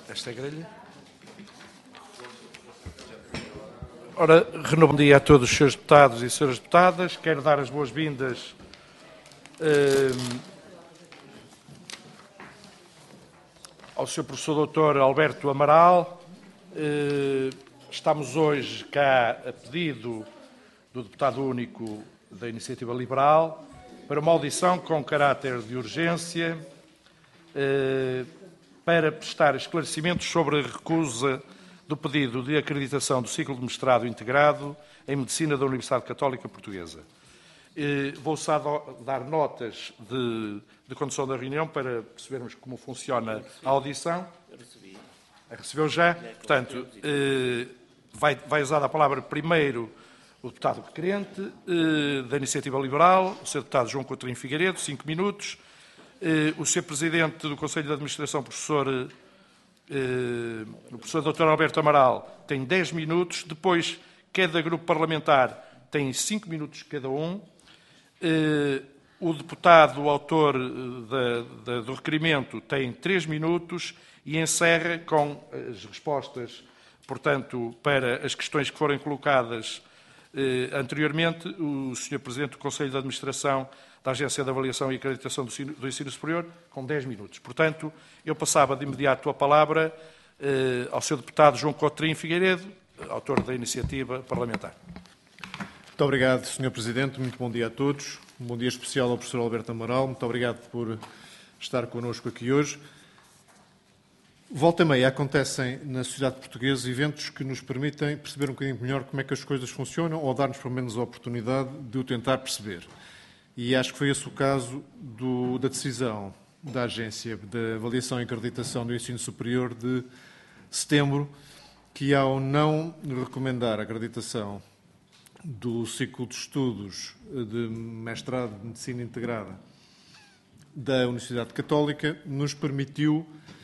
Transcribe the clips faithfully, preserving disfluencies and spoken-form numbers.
Esta é a grelha. Ora, renovo bom dia a todos os senhores deputados e senhoras deputadas. Quero dar as boas-vindas eh, ao senhor professor doutor Alberto Amaral. Eh, estamos hoje cá a pedido do deputado único da Iniciativa Liberal para uma audição com caráter de urgência eh, para prestar esclarecimentos sobre a recusa do pedido de acreditação do ciclo de mestrado integrado em Medicina da Universidade Católica Portuguesa. Vou só dar notas de, de condução da reunião para percebermos como funciona a audição. Recebeu já? Portanto, vai, vai usar a palavra primeiro o deputado requerente da Iniciativa Liberal, o senhor deputado João Coutinho Figueiredo, cinco minutos. O senhor Presidente do Conselho de Administração, professor Uh, o professor doutor Alberto Amaral tem dez minutos, depois cada grupo parlamentar tem cinco minutos cada um, uh, o deputado o autor da, da, do requerimento tem três minutos e encerra com as respostas, portanto, para as questões que forem colocadas uh, anteriormente, o senhor Presidente do Conselho de Administração da Agência de Avaliação e Acreditação do Ensino, do Ensino Superior, com dez minutos. Portanto, eu passava de imediato a palavra eh, ao senhor deputado João Coutinho Figueiredo, autor da iniciativa parlamentar. Muito obrigado, senhor Presidente. Muito bom dia a todos. Um bom dia especial ao professor Alberto Amaral. Muito obrigado por estar connosco aqui hoje. Volta e meia acontecem na sociedade portuguesa eventos que nos permitem perceber um bocadinho melhor como é que as coisas funcionam ou dar-nos, pelo menos, a oportunidade de o tentar perceber. E acho que foi esse o caso do, da decisão da Agência de Avaliação e Acreditação do Ensino Superior de setembro, que ao não recomendar a acreditação do ciclo de estudos de mestrado de Medicina Integrada da Universidade Católica, nos permitiu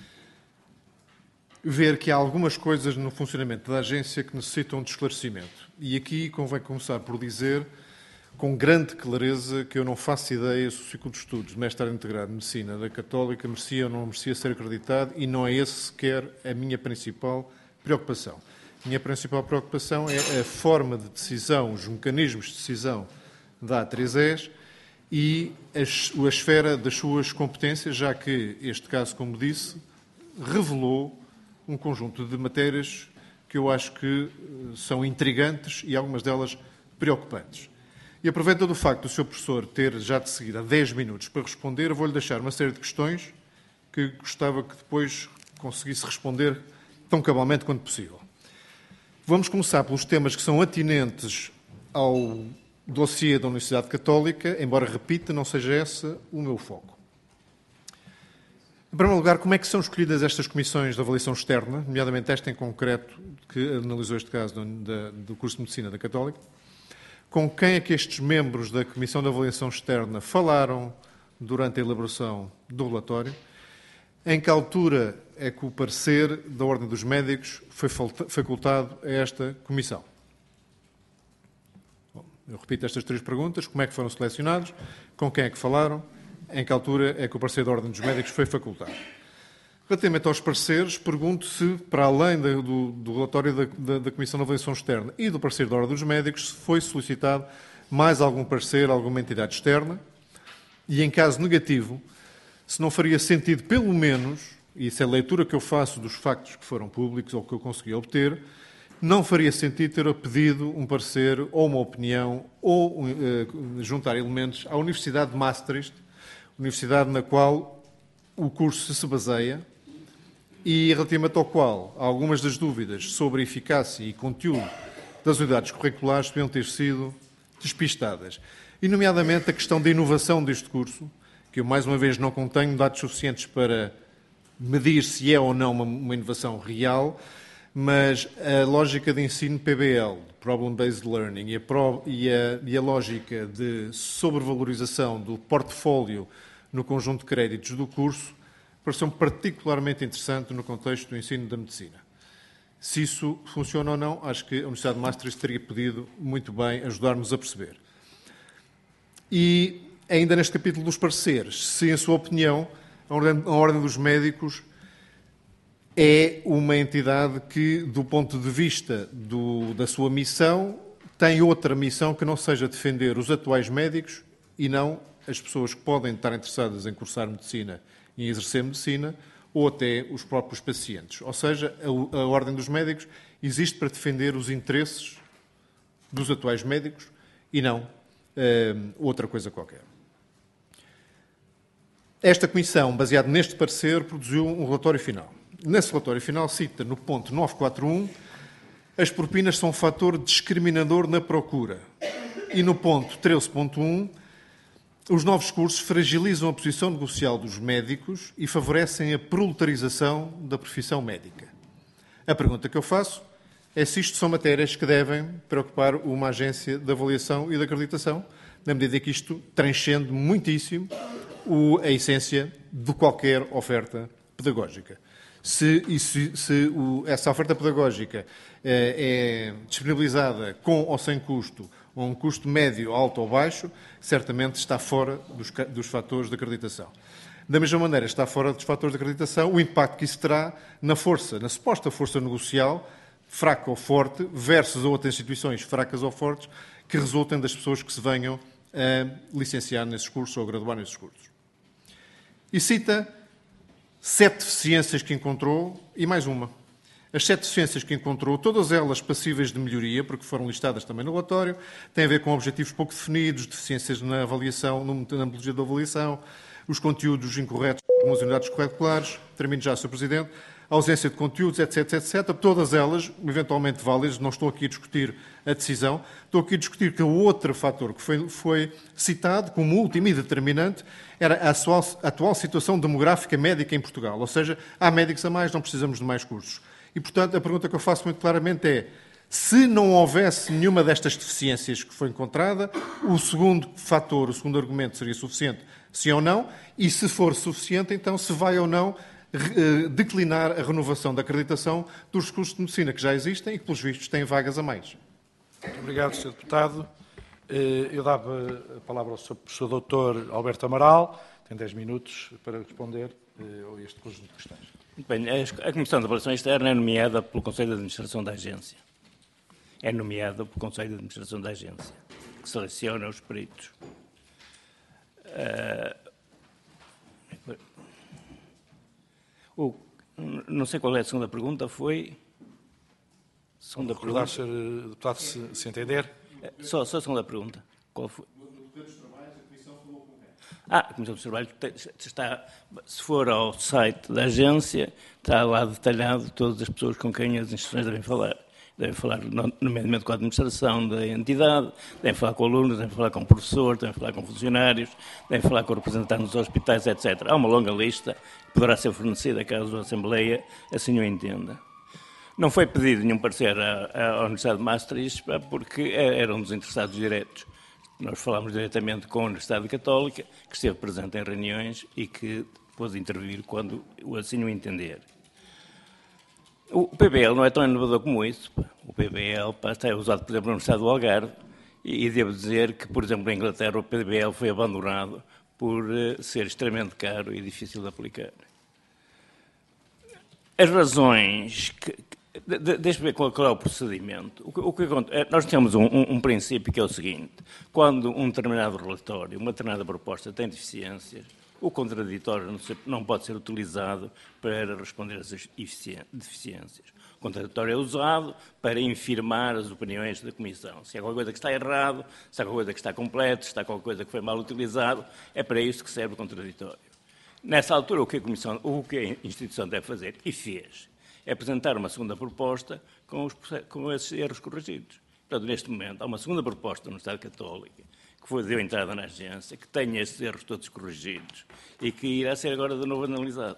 ver que há algumas coisas no funcionamento da agência que necessitam de esclarecimento. E aqui convém começar por dizer com grande clareza que eu não faço ideia se o ciclo de estudos de mestrado integrado de Medicina da Católica merecia ou não merecia ser acreditado e não é esse sequer a minha principal preocupação. A minha principal preocupação é a forma de decisão, os mecanismos de decisão da A três E S e a, a esfera das suas competências, já que este caso, como disse, revelou um conjunto de matérias que eu acho que são intrigantes e algumas delas preocupantes. E aproveitando o facto do senhor professor ter já de seguida dez minutos para responder, vou-lhe deixar uma série de questões que gostava que depois conseguisse responder tão cabalmente quanto possível. Vamos começar pelos temas que são atinentes ao dossiê da Universidade Católica, embora, repita, não seja esse o meu foco. Em primeiro lugar, como é que são escolhidas estas comissões de avaliação externa, nomeadamente esta em concreto, que analisou este caso do, do curso de Medicina da Católica? Com quem é que estes membros da Comissão de Avaliação Externa falaram durante a elaboração do relatório? Em que altura é que o parecer da Ordem dos Médicos foi facultado a esta Comissão? Bom, eu repito estas três perguntas. Como é que foram selecionados? Com quem é que falaram? Em que altura é que o parecer da Ordem dos Médicos foi facultado? Relativamente aos pareceres, pergunto se, para além do, do relatório da, da, da Comissão de Avaliação Externa e do parecer da Ordem dos Médicos, se foi solicitado mais algum parecer, alguma entidade externa, e, em caso negativo, se não faria sentido, pelo menos, e isso é a leitura que eu faço dos factos que foram públicos ou que eu consegui obter, não faria sentido ter pedido um parecer ou uma opinião ou uh, juntar elementos à Universidade de Maastricht, universidade na qual o curso se baseia, e relativamente ao qual algumas das dúvidas sobre a eficácia e conteúdo das unidades curriculares deviam ter sido despistadas. E, nomeadamente, a questão da inovação deste curso, que eu, mais uma vez, não contenho dados suficientes para medir se é ou não uma, uma inovação real, mas a lógica de ensino P B L, Problem-Based Learning, e a, pro, e, a, e a lógica de sobrevalorização do portfólio no conjunto de créditos do curso, pareceu-me particularmente interessante no contexto do ensino da medicina. Se isso funciona ou não, acho que a Universidade de Maastricht teria podido muito bem ajudar-nos a perceber. E, ainda neste capítulo dos pareceres, se, em sua opinião, a Ordem, a ordem dos Médicos é uma entidade que, do ponto de vista do, da sua missão, tem outra missão que não seja defender os atuais médicos e não as pessoas que podem estar interessadas em cursar medicina e em exercer medicina, ou até os próprios pacientes. Ou seja, a, a Ordem dos Médicos existe para defender os interesses dos atuais médicos e não uh, outra coisa qualquer. Esta Comissão, baseado neste parecer, produziu um relatório final. Nesse relatório final cita, no ponto novecentos e quarenta e um, as propinas são um fator discriminador na procura. E no ponto treze ponto um, os novos cursos fragilizam a posição negocial dos médicos e favorecem a proletarização da profissão médica. A pergunta que eu faço é se isto são matérias que devem preocupar uma agência de avaliação e de acreditação, na medida que isto transcende muitíssimo o, a essência de qualquer oferta pedagógica. Se, e se, se o, essa oferta pedagógica é, é disponibilizada com ou sem custo, ou um custo médio, alto ou baixo, certamente está fora dos, dos fatores de acreditação. Da mesma maneira, está fora dos fatores de acreditação o impacto que isso terá na força, na suposta força negocial, fraca ou forte, versus outras instituições fracas ou fortes, que resultem das pessoas que se venham a licenciar nesses cursos ou a graduar nesses cursos. E cita sete deficiências que encontrou e mais uma. As sete deficiências que encontrou, todas elas passíveis de melhoria, porque foram listadas também no relatório, têm a ver com objetivos pouco definidos, deficiências na avaliação, na metodologia da avaliação, os conteúdos incorretos nas unidades curriculares, termino já, senhor Presidente, a ausência de conteúdos, etc, etcétera. Todas elas, eventualmente válidas, não estou aqui a discutir a decisão, estou aqui a discutir que o outro fator que foi, foi citado como último e determinante era a atual, a atual situação demográfica médica em Portugal. Ou seja, há médicos a mais, não precisamos de mais cursos. E, portanto, a pergunta que eu faço muito claramente é, se não houvesse nenhuma destas deficiências que foi encontrada, o segundo fator, o segundo argumento seria suficiente, sim ou não, e se for suficiente, então se vai ou não declinar a renovação da acreditação dos cursos de medicina que já existem e que, pelos vistos, têm vagas a mais. Muito obrigado, senhor Deputado. Eu dava a palavra ao senhor professor doutor Alberto Amaral, tem dez minutos para responder a este conjunto de questões. Muito bem, a Comissão de Avaliação Externa é nomeada pelo Conselho de Administração da Agência. É nomeada pelo Conselho de Administração da Agência, que seleciona os peritos. Uh, o, não sei qual é a segunda pergunta, foi... Segunda pergunta, senhor Deputado, se, se entender. Só, só a segunda pergunta. Qual foi? Ah, a Comissão dos Trabalhos está, se for ao site da agência, está lá detalhado todas as pessoas com quem as instituições devem falar. Devem falar, nomeadamente, com a administração da entidade, devem falar com alunos, devem falar com professores, devem falar com funcionários, devem falar com representantes dos hospitais, etcétera. Há uma longa lista que poderá ser fornecida caso a Assembleia assim o entenda. Não foi pedido nenhum parecer à, à Universidade de Maastricht porque era um dos interessados diretos. Nós falámos diretamente com a Universidade Católica, que esteve presente em reuniões e que pôde intervir quando assim o entender. O P B L não é tão inovador como isso. O P B L pá, está usado, por exemplo, na Universidade do Algarve e, e devo dizer que, por exemplo, em Inglaterra o P B L foi abandonado por uh, ser extremamente caro e difícil de aplicar. As razões que... De, de, Deixa-me ver qual, qual é o procedimento. O que, o que acontece, nós temos um, um, um princípio que é o seguinte: quando um determinado relatório, uma determinada proposta tem deficiências, o contraditório não, se, não pode ser utilizado para responder a essas deficiências. O contraditório é usado para infirmar as opiniões da Comissão. Se há qualquer coisa que está errado, se há qualquer coisa que está completo, se há qualquer coisa que foi mal utilizado, é para isso que serve o contraditório. Nessa altura, o que a Comissão, o que a instituição deve fazer, e fez, é apresentar uma segunda proposta com, os, com esses erros corrigidos. Portanto, neste momento, há uma segunda proposta da Universidade Católica, que foi, deu entrada na agência, que tem esses erros todos corrigidos e que irá ser agora de novo analisada.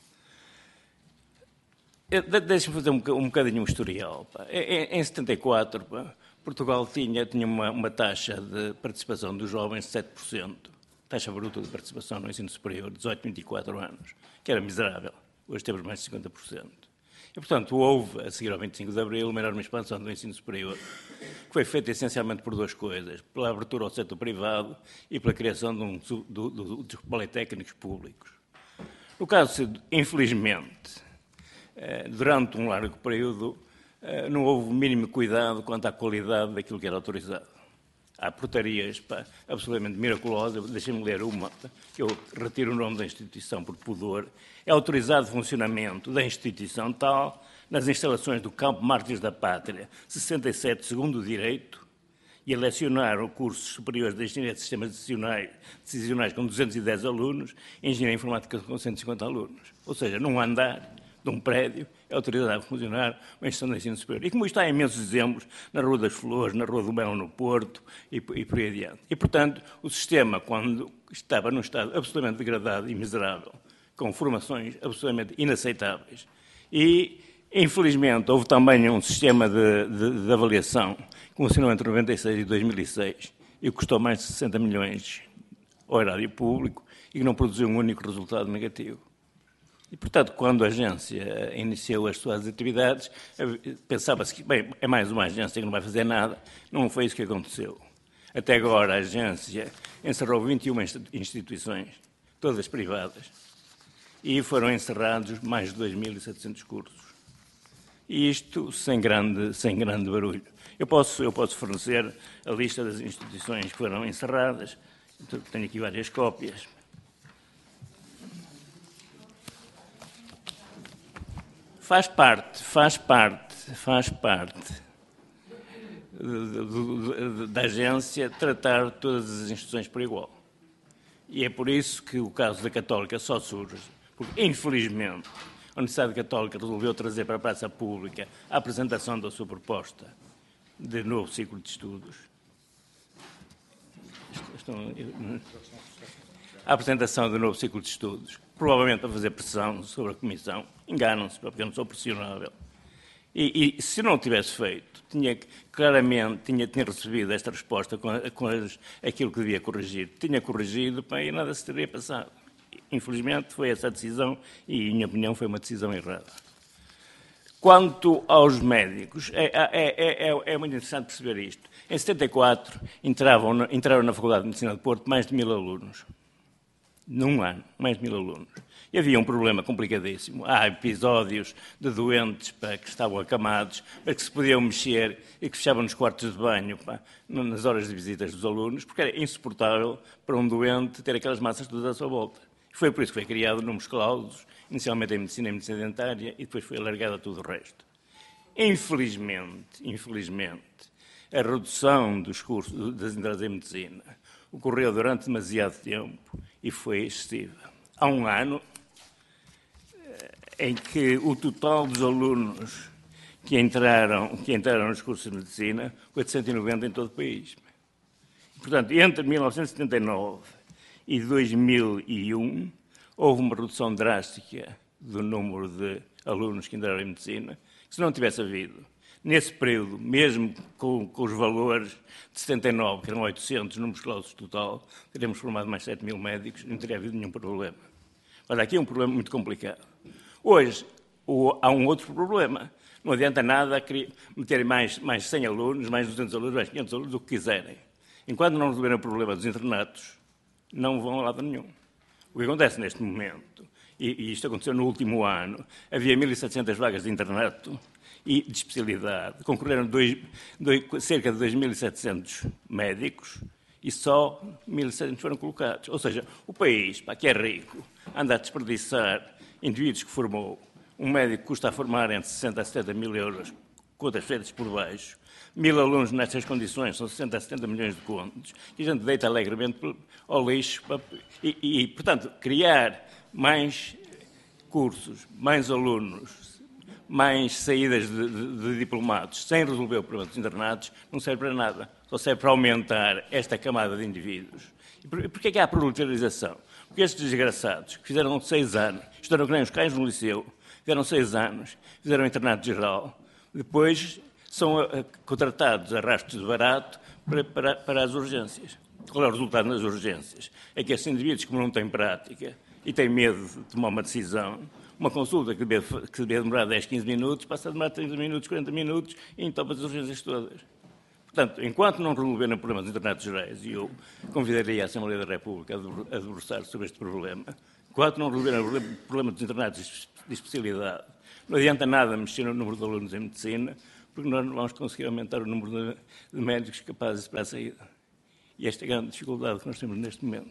Deixe-me fazer um, um bocadinho um historial. Pá. Em, em setenta e quatro, pá, Portugal tinha, tinha uma, uma taxa de participação dos jovens de sete por cento, taxa bruta de participação no ensino superior, dezoito a vinte e quatro anos, que era miserável. Hoje temos mais de cinquenta por cento. E, portanto, houve, a seguir ao vinte e cinco de abril, uma enorme expansão do ensino superior, que foi feita essencialmente por duas coisas: pela abertura ao setor privado e pela criação de um, do, do, dos politécnicos públicos. No caso, infelizmente, durante um largo período, não houve o mínimo cuidado quanto à qualidade daquilo que era autorizado. Há portarias pá, absolutamente miraculosas. Deixem-me ler uma, que eu retiro o nome da instituição por pudor. É autorizado o funcionamento da instituição tal nas instalações do Campo Mártires da Pátria, sessenta e sete, segundo o direito, e a lecionar o cursos superiores de Engenharia de Sistemas Decisionais, decisionais com duzentos e dez alunos e Engenharia Informática com cento e cinquenta alunos. Ou seja, num andar de um prédio, é autorizado a funcionar uma instituição de ensino superior. E como isto há imensos exemplos, na Rua das Flores, na Rua do Melo, no Porto, e, e por aí adiante. E, portanto, o sistema, quando estava num estado absolutamente degradado e miserável, com formações absolutamente inaceitáveis, e, infelizmente, houve também um sistema de, de, de avaliação que funcionou entre noventa e seis e dois mil e seis, e custou mais de sessenta milhões ao erário público, e que não produziu um único resultado negativo. E, portanto, quando a agência iniciou as suas atividades, pensava-se que, bem, é mais uma agência que não vai fazer nada. Não foi isso que aconteceu. Até agora, a agência encerrou vinte e uma instituições, todas privadas, e foram encerrados mais de dois mil e setecentos cursos. E isto sem grande, sem grande barulho. Eu posso, eu posso fornecer a lista das instituições que foram encerradas. Tenho aqui várias cópias. Faz parte, faz parte, faz parte da agência tratar todas as instituições por igual. E é por isso que o caso da Católica só surge, porque, infelizmente, a Universidade Católica resolveu trazer para a praça pública a apresentação da sua proposta de novo ciclo de estudos. Estão... A apresentação do novo ciclo de estudos, provavelmente para fazer pressão sobre a Comissão. Enganam-se, porque eu não sou pressionável. E, e se não tivesse feito, tinha claramente tinha, tinha recebido esta resposta com, com as, aquilo que devia corrigir. Tinha corrigido, pá, e nada se teria passado. Infelizmente, foi essa a decisão e, em minha opinião, foi uma decisão errada. Quanto aos médicos, é, é, é, é muito interessante perceber isto. Em setenta e quatro, entravam, entraram na Faculdade de Medicina de Porto mais de mil alunos. Num ano, mais de mil alunos. E havia um problema complicadíssimo. Há episódios de doentes pá, que estavam acamados, para que se podiam mexer e que fechavam nos quartos de banho pá, nas horas de visitas dos alunos, porque era insuportável para um doente ter aquelas massas todas à sua volta. Foi por isso que foi criado números clausos, inicialmente em medicina e medicina dentária, e depois foi alargado a tudo o resto. Infelizmente, infelizmente, a redução dos cursos das entradas em medicina ocorreu durante demasiado tempo e foi excessiva. Há um ano em que o total dos alunos que entraram, que entraram nos cursos de medicina foi de cento e noventa em todo o país. Portanto, entre mil novecentos e setenta e nove e dois mil e um, houve uma redução drástica do número de alunos que entraram em medicina. Se não tivesse havido, nesse período, mesmo com, com os valores de setenta e nove, que eram oitocentos números clausos total, teríamos formado mais sete mil médicos e não teria havido nenhum problema. Mas aqui é um problema muito complicado. Hoje, o, há um outro problema. Não adianta nada meterem mais, mais cem alunos, mais duzentos alunos, mais quinhentos alunos, o que quiserem. Enquanto não resolverem o problema dos internatos, não vão a lado nenhum. O que acontece neste momento, e, e isto aconteceu no último ano, havia mil e setecentas vagas de internato e de especialidade. Concorreram dois, dois, cerca de dois mil e setecentos médicos e só mil e setecentos foram colocados. Ou seja, o país, pá, que é rico, anda a desperdiçar indivíduos que formou. Um médico custa a formar entre sessenta a setenta mil euros, contas feitas por baixo. Mil alunos nestas condições, são sessenta a setenta milhões de contos, e a gente deita alegremente ao lixo. E, e, portanto, criar mais cursos, mais alunos, mais saídas de, de, de diplomados, sem resolver o problema dos internados, não serve para nada. Só serve para aumentar esta camada de indivíduos. E por, porquê é que há a proletarização? Porque estes desgraçados, que fizeram seis anos, estudaram que nem os cães no liceu, fizeram seis anos, fizeram internato geral, depois são uh, contratados a rastros de barato para, para, para as urgências. Qual é o resultado nas urgências? É que esses indivíduos, como não têm prática e têm medo de tomar uma decisão, uma consulta que devia, que devia demorar dez, quinze minutos, passa a demorar trinta minutos, quarenta minutos e entopa as urgências todas. Portanto, enquanto não resolverem o problema dos internatos gerais, e eu convidaria a Assembleia da República a debruçar sobre este problema, enquanto não resolverem o problema dos internatos de especialidade não adianta nada mexer no número de alunos em medicina, porque nós não vamos conseguir aumentar o número de, de médicos capazes para a saída. E esta é a grande dificuldade que nós temos neste momento.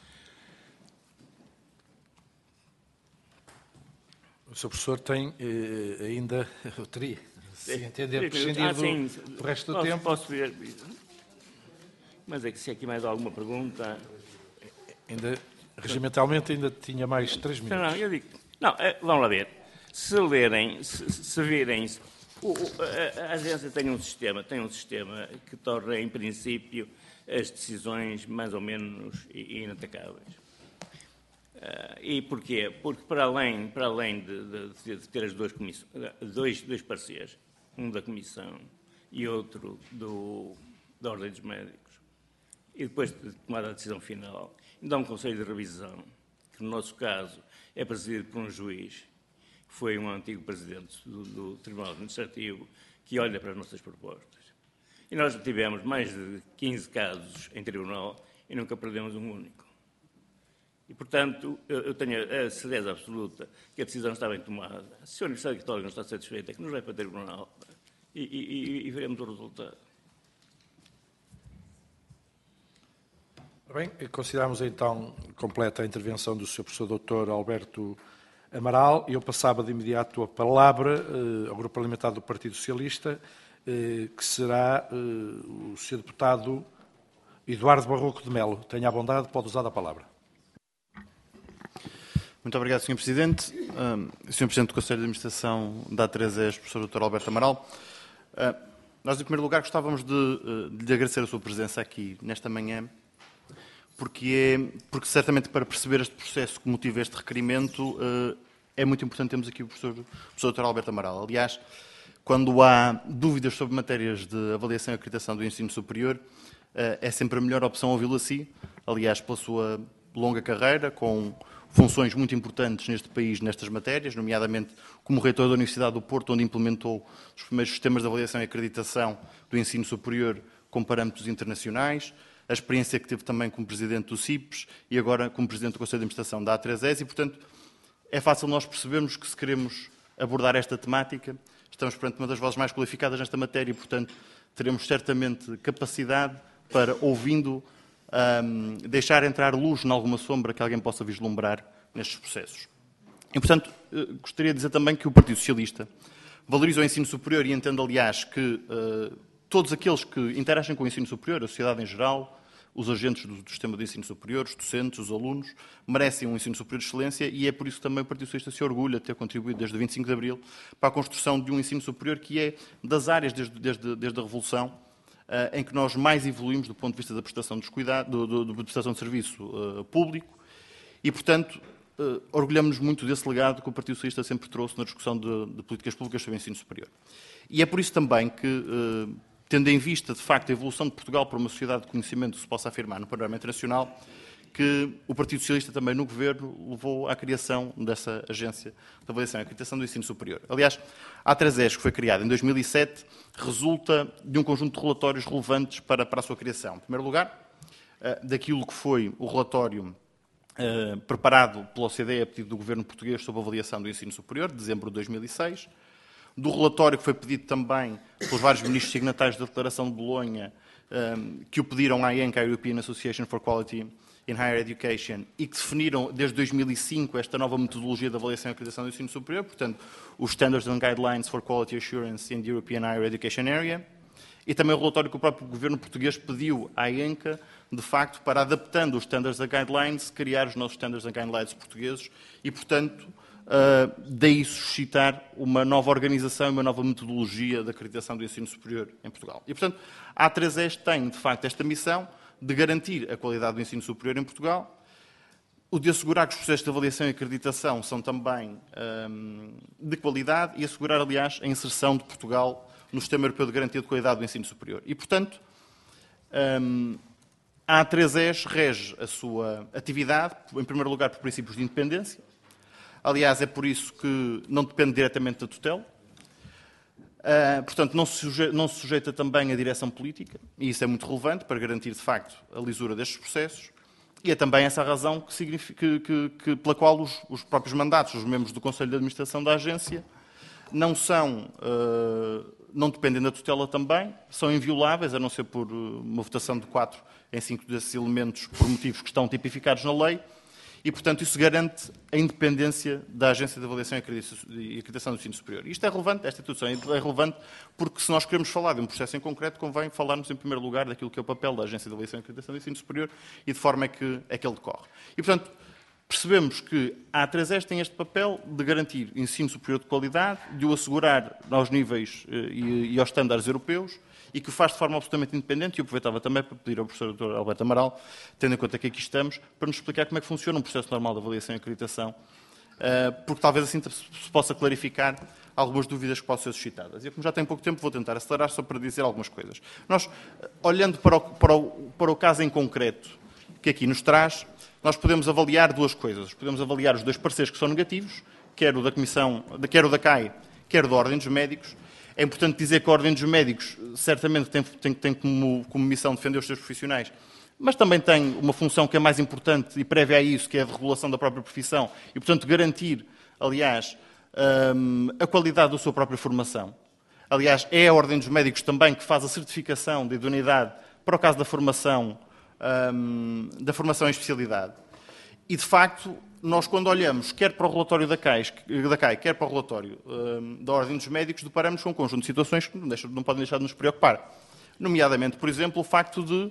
O senhor Professor tem eh, ainda, eu teria, se entender, prescindir ah, do, sim, do resto do posso, tempo. Posso ver, mas é que se há aqui mais alguma pergunta... Ainda, regimentalmente ainda tinha mais três minutos. Não, não, eu digo... Não, é, vamos lá ver. Se lerem, se, se virem... O, o, a, a agência tem um sistema, tem um sistema que torna, em princípio, as decisões mais ou menos inatacáveis. Uh, e porquê? Porque para além, para além de, de, de ter as duas comissões, dois, dois pareceres, um da Comissão e outro do, da Ordem dos Médicos, e depois de tomar a decisão final, ainda há um Conselho de Revisão, que no nosso caso é presidido por um juiz, que foi um antigo presidente do, do Tribunal Administrativo, que olha para as nossas propostas. E nós tivemos mais de quinze casos em tribunal e nunca perdemos um único. E, portanto, eu tenho a certeza absoluta que a decisão está bem tomada. Se a Universidade Católica não está satisfeita, é que nos vai para o tribunal e, e, e veremos o resultado. Bem, consideramos então completa a intervenção do senhor Professor doutor Alberto Amaral e eu passava de imediato a palavra eh, ao Grupo Parlamentar do Partido Socialista, eh, que será eh, o senhor Deputado Eduardo Barroco de Melo. Tenha a bondade, pode usar a palavra. Muito obrigado, senhor Presidente. Um, senhor Presidente do Conselho de Administração da A três E S, professor doutor Alberto Amaral. Uh, nós, em primeiro lugar, gostávamos de, uh, de lhe agradecer a sua presença aqui nesta manhã, porque, é, porque certamente para perceber este processo que motiva este requerimento, uh, é muito importante termos aqui o professor, professor doutor Alberto Amaral. Aliás, quando há dúvidas sobre matérias de avaliação e acreditação do ensino superior, uh, é sempre a melhor opção ouvi-lo assim. Aliás, pela sua longa carreira, com funções muito importantes neste país, nestas matérias, nomeadamente como reitor da Universidade do Porto, onde implementou os primeiros sistemas de avaliação e acreditação do ensino superior com parâmetros internacionais, a experiência que teve também como presidente do C I P E S e agora como presidente do Conselho de Administração da A três E S, e, portanto, é fácil nós percebermos que se queremos abordar esta temática, estamos perante uma das vozes mais qualificadas nesta matéria e, portanto, teremos certamente capacidade para, ouvindo, Um, deixar entrar luz em alguma sombra que alguém possa vislumbrar nestes processos. E, portanto, gostaria de dizer também que o Partido Socialista valoriza o ensino superior e entende, aliás, que uh, todos aqueles que interagem com o ensino superior, a sociedade em geral, os agentes do, do sistema de ensino superior, os docentes, os alunos, merecem um ensino superior de excelência e é por isso que também o Partido Socialista se orgulha de ter contribuído desde vinte e cinco de abril para a construção de um ensino superior que é das áreas desde, desde, desde a Revolução Uh, em que nós mais evoluímos do ponto de vista da prestação, dos cuidados, do, do, do, da prestação de serviço uh, público e, portanto, uh, orgulhamos-nos muito desse legado que o Partido Socialista sempre trouxe na discussão de, de políticas públicas sobre o ensino superior. E é por isso também que, uh, tendo em vista, de facto, a evolução de Portugal para uma sociedade de conhecimento que se possa afirmar no panorama internacional, que o Partido Socialista também no Governo levou à criação dessa agência de avaliação e acreditação do ensino superior. Aliás, a A três E S, que foi criada em dois mil e sete, resulta de um conjunto de relatórios relevantes para, para a sua criação. Em primeiro lugar, daquilo que foi o relatório eh, preparado pela O C D E a pedido do Governo português sobre a avaliação do ensino superior, de dezembro de dois mil e seis, do relatório que foi pedido também pelos vários ministros signatários da Declaração de Bolonha, eh, que o pediram à ENCA, a European Association for Quality in Higher Education, e que definiram desde dois mil e cinco esta nova metodologia de avaliação e acreditação do ensino superior, portanto, os Standards and Guidelines for Quality Assurance in the European Higher Education Area, e também o relatório que o próprio governo português pediu à ENCA, de facto, para, adaptando os Standards and Guidelines, criar os nossos Standards and Guidelines portugueses e, portanto, daí suscitar uma nova organização e uma nova metodologia de acreditação do ensino superior em Portugal. E, portanto, a A três E S tem, de facto, esta missão de garantir a qualidade do ensino superior em Portugal, o de assegurar que os processos de avaliação e acreditação são também hum, de qualidade e assegurar, aliás, a inserção de Portugal no Sistema Europeu de Garantia de Qualidade do Ensino Superior. E, portanto, hum, a A três E S rege a sua atividade, em primeiro lugar, por princípios de independência. Aliás, é por isso que não depende diretamente da tutela. Uh, portanto, não se, sujeita, não se sujeita também à direção política, e isso é muito relevante para garantir, de facto, a lisura destes processos, e é também essa a razão que significa, que, que, que, pela qual os, os próprios mandatos dos membros do Conselho de Administração da agência não são, uh, não dependem da tutela também, são invioláveis, a não ser por uma votação de quatro em cinco desses elementos, por motivos que estão tipificados na lei, e, portanto, isso garante a independência da Agência de Avaliação e Acreditação do Ensino Superior. Isto é relevante, esta instituição é relevante, porque se nós queremos falar de um processo em concreto, convém falarmos, em primeiro lugar, daquilo que é o papel da Agência de Avaliação e Acreditação do Ensino Superior e de forma é que, é que ele decorre. E, portanto, percebemos que a A três S tem este papel de garantir ensino superior de qualidade, de o assegurar aos níveis e, e aos estándares europeus, e que o faz de forma absolutamente independente, e eu aproveitava também para pedir ao professor doutor Alberto Amaral, tendo em conta que aqui estamos, para nos explicar como é que funciona um processo normal de avaliação e acreditação, porque talvez assim se possa clarificar algumas dúvidas que possam ser suscitadas. E como já tenho pouco tempo, vou tentar acelerar só para dizer algumas coisas. Nós, olhando para o, para o, para o caso em concreto que aqui nos traz, nós podemos avaliar duas coisas. Podemos avaliar os dois pareceres que são negativos, quer o da Comissão, quer o da C A I, quer da Ordem dos Médicos. É importante dizer que a Ordem dos Médicos certamente tem, tem, tem como, como missão defender os seus profissionais, mas também tem uma função que é mais importante e prévia a isso, que é a de regulação da própria profissão e, portanto, garantir, aliás, hum, a qualidade da sua própria formação. Aliás, é a Ordem dos Médicos também que faz a certificação de idoneidade para o caso da formação, hum, da formação em especialidade. E, de facto, nós, quando olhamos quer para o relatório da C A I, da C A I quer para o relatório hum, da Ordem dos Médicos, deparamos com um conjunto de situações que não, deixam, não podem deixar de nos preocupar. Nomeadamente, por exemplo, o facto de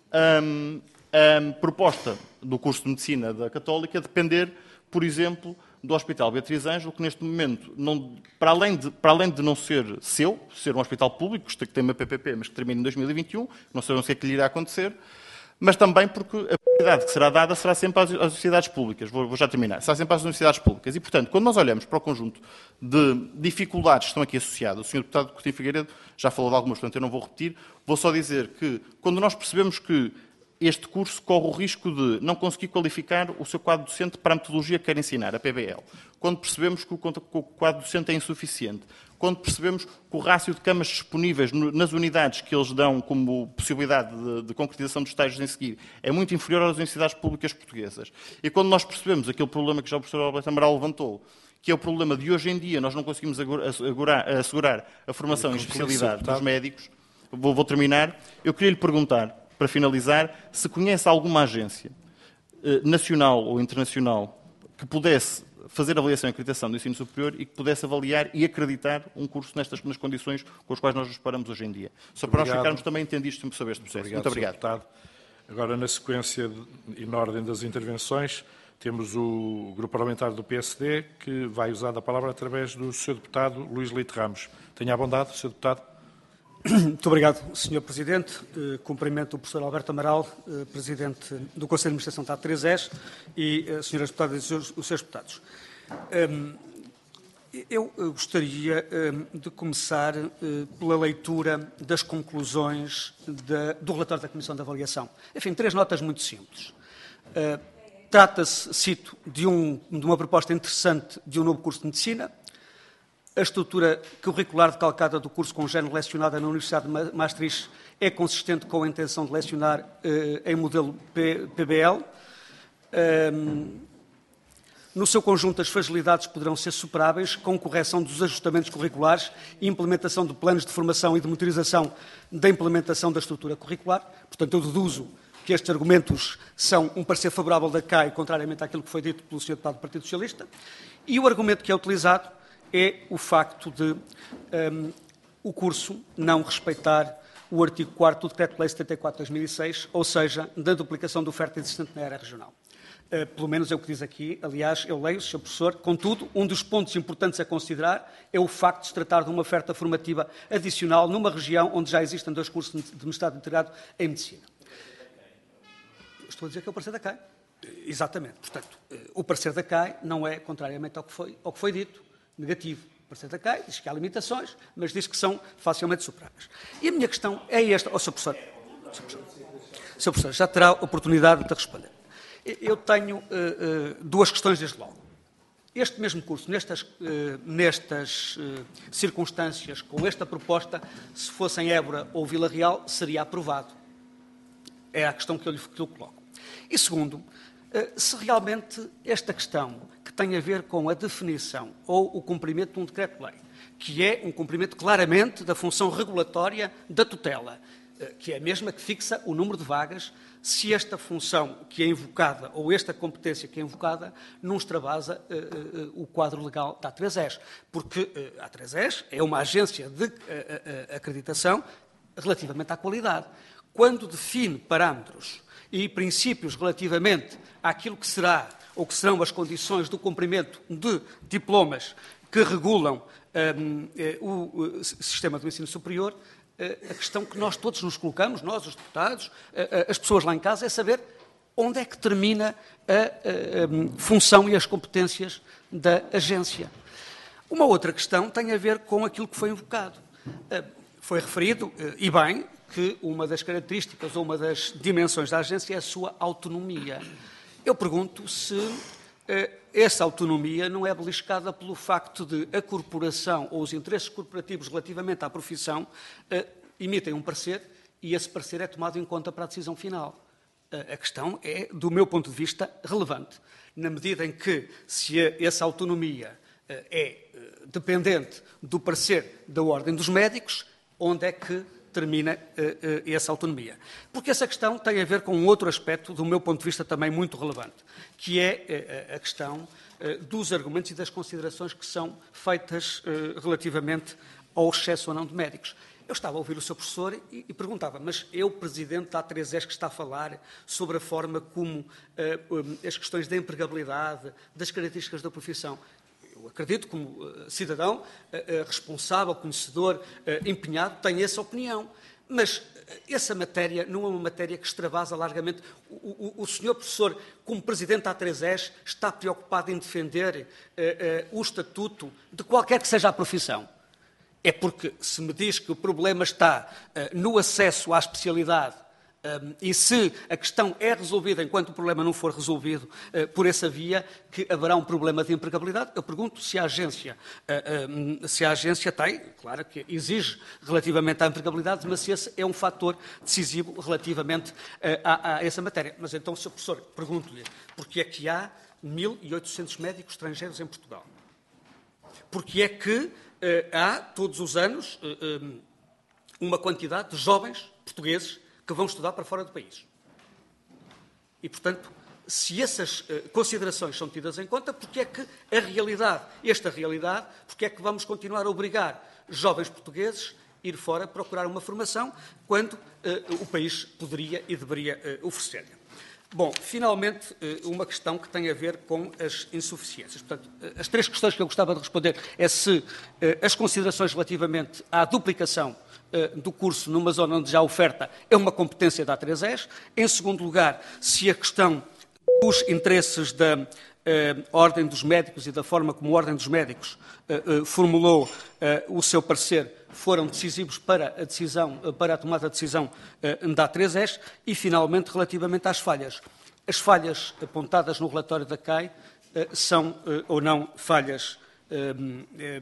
hum, a proposta do curso de Medicina da Católica depender, por exemplo, do Hospital Beatriz Ângelo, que neste momento, não, para, além de, para além de não ser seu, ser um hospital público, que tem uma P P P, mas que termina em dois mil e vinte e um, não sabemos o que é que lhe irá acontecer, mas também porque a prioridade que será dada será sempre às, às universidades públicas. Vou, vou já terminar. Será sempre às universidades públicas. E, portanto, quando nós olhamos para o conjunto de dificuldades que estão aqui associadas, o senhor deputado Coutinho Figueiredo já falou de algumas, portanto eu não vou repetir, vou só dizer que, quando nós percebemos que este curso corre o risco de não conseguir qualificar o seu quadro docente para a metodologia que quer ensinar, a P B L, quando percebemos que o quadro docente é insuficiente, quando percebemos que o rácio de camas disponíveis nas unidades que eles dão como possibilidade de, de concretização dos estágios em seguir é muito inferior às universidades públicas portuguesas, e quando nós percebemos aquele problema que já o professor Alberto Amaral levantou, que é o problema de hoje em dia nós não conseguimos assegurar, assegurar a formação em especialidade dos médicos, vou, vou terminar, eu queria lhe perguntar, para finalizar, se conhece alguma agência eh, nacional ou internacional que pudesse fazer avaliação e acreditação do ensino superior e que pudesse avaliar e acreditar um curso nestas nas condições com as quais nós nos paramos hoje em dia. Só para nós ficarmos também entendidos sobre este processo. Muito obrigado. Muito obrigado. Agora, na sequência de, e na ordem das intervenções, temos o Grupo Parlamentar do P S D, que vai usar a palavra através do senhor Deputado Luís Leite Ramos. Tenha a bondade, senhor Deputado. Muito obrigado, senhor Presidente. Uh, cumprimento o professor Alberto Amaral, uh, Presidente do Conselho de Administração da A três S, e uh, senhoras deputadas e senhores, os seus deputados. Um, eu gostaria um, de começar uh, pela leitura das conclusões de, do relatório da Comissão de Avaliação. Enfim, três notas muito simples. Uh, Trata-se, cito, de, um, de uma proposta interessante de um novo curso de Medicina. A estrutura curricular decalcada do curso congénero lecionada na Universidade de Maastricht é consistente com a intenção de lecionar eh, em modelo P B L. Um, no seu conjunto, as fragilidades poderão ser superáveis com correção dos ajustamentos curriculares e implementação de planos de formação e de monitorização da implementação da estrutura curricular. Portanto, eu deduzo que estes argumentos são um parecer favorável da C A I, contrariamente àquilo que foi dito pelo senhor Deputado do Partido Socialista. E o argumento que é utilizado é o facto de um, o curso não respeitar o artigo quarto do Decreto-Lei setenta e quatro de dois mil e seis, ou seja, da duplicação da oferta existente na área regional. Uh, pelo menos é o que diz aqui, aliás, eu leio, senhor Professor, contudo, um dos pontos importantes a considerar é o facto de se tratar de uma oferta formativa adicional numa região onde já existem dois cursos de mestrado integrado em Medicina. Estou a dizer que é o parecer da C A I. Exatamente. Portanto, uh, o parecer da C A I não é, contrariamente ao que foi, ao que foi dito, negativo. O parecer da C A I diz que há limitações, mas diz que são facilmente superáveis. E a minha questão é esta. Oh, senhor Professor, senhor Professor, senhor Professor, já terá oportunidade de responder. Eu tenho uh, uh, duas questões desde logo. Este mesmo curso, nestas, uh, nestas uh, circunstâncias, com esta proposta, se fosse em Évora ou Vila Real, seria aprovado. É a questão que eu lhe, que eu coloco. E segundo, Se realmente esta questão que tem a ver com a definição ou o cumprimento de um decreto-lei, que é um cumprimento claramente da função regulatória da tutela, que é a mesma que fixa o número de vagas, se esta função que é invocada ou esta competência que é invocada não extravasa uh, uh, o quadro legal da A três E S. Porque uh, a A três E S é uma agência de uh, uh, acreditação relativamente à qualidade. Quando define parâmetros e princípios relativamente àquilo que será ou que serão as condições do cumprimento de diplomas que regulam um, o, o sistema do ensino superior, a questão que nós todos nos colocamos, nós, os deputados, as pessoas lá em casa, é saber onde é que termina a, a, a função e as competências da agência. Uma outra questão tem a ver com aquilo que foi invocado. Foi referido, e bem, que uma das características ou uma das dimensões da agência é a sua autonomia. Eu pergunto se essa autonomia não é beliscada pelo facto de a corporação ou os interesses corporativos relativamente à profissão uh, emitem um parecer e esse parecer é tomado em conta para a decisão final. Uh, a questão é, do meu ponto de vista, relevante, na medida em que, se a, essa autonomia uh, é uh, dependente do parecer da Ordem dos Médicos, onde é que termina uh, uh, essa autonomia. Porque essa questão tem a ver com um outro aspecto, do meu ponto de vista, também muito relevante, que é uh, a questão uh, dos argumentos e das considerações que são feitas uh, relativamente ao excesso ou não de médicos. Eu estava a ouvir o seu professor e, e perguntava, mas é o presidente da A três E S que está a falar sobre a forma como uh, um, as questões da empregabilidade, das características da profissão. Eu acredito, como uh, cidadão, uh, uh, responsável, conhecedor, uh, empenhado, tenho essa opinião. Mas uh, essa matéria não é uma matéria que extravasa largamente. O, o, o senhor professor, como presidente da A três E S, está preocupado em defender uh, uh, o estatuto de qualquer que seja a profissão. É porque, se me diz que o problema está uh, no acesso à especialidade, Um, e se a questão é resolvida enquanto o problema não for resolvido uh, por essa via, que haverá um problema de empregabilidade, eu pergunto se a agência, uh, um, se a agência tem, claro que exige relativamente à empregabilidade, mas se esse é um fator decisivo relativamente uh, a, a essa matéria. Mas então, senhor professor, pergunto-lhe, porque é que há mil e oitocentos médicos estrangeiros em Portugal? Porque é que uh, há, todos os anos, uh, um, uma quantidade de jovens portugueses que vão estudar para fora do país. E, portanto, se essas uh, considerações são tidas em conta, porque é que a realidade, esta realidade, porque é que vamos continuar a obrigar jovens portugueses a ir fora procurar uma formação, quando uh, o país poderia e deveria uh, oferecer-lhe? Bom, finalmente, uh, uma questão que tem a ver com as insuficiências. Portanto, uh, as três questões que eu gostava de responder é se uh, as considerações relativamente à duplicação do curso numa zona onde já há oferta é uma competência da A três E S. Em segundo lugar, se a questão dos interesses da eh, Ordem dos Médicos e da forma como a Ordem dos Médicos eh, eh, formulou eh, o seu parecer foram decisivos para a, decisão, para a tomada de decisão eh, da A três E S. E, finalmente, relativamente às falhas. As falhas apontadas no relatório da C A I eh, são eh, ou não falhas eh, eh,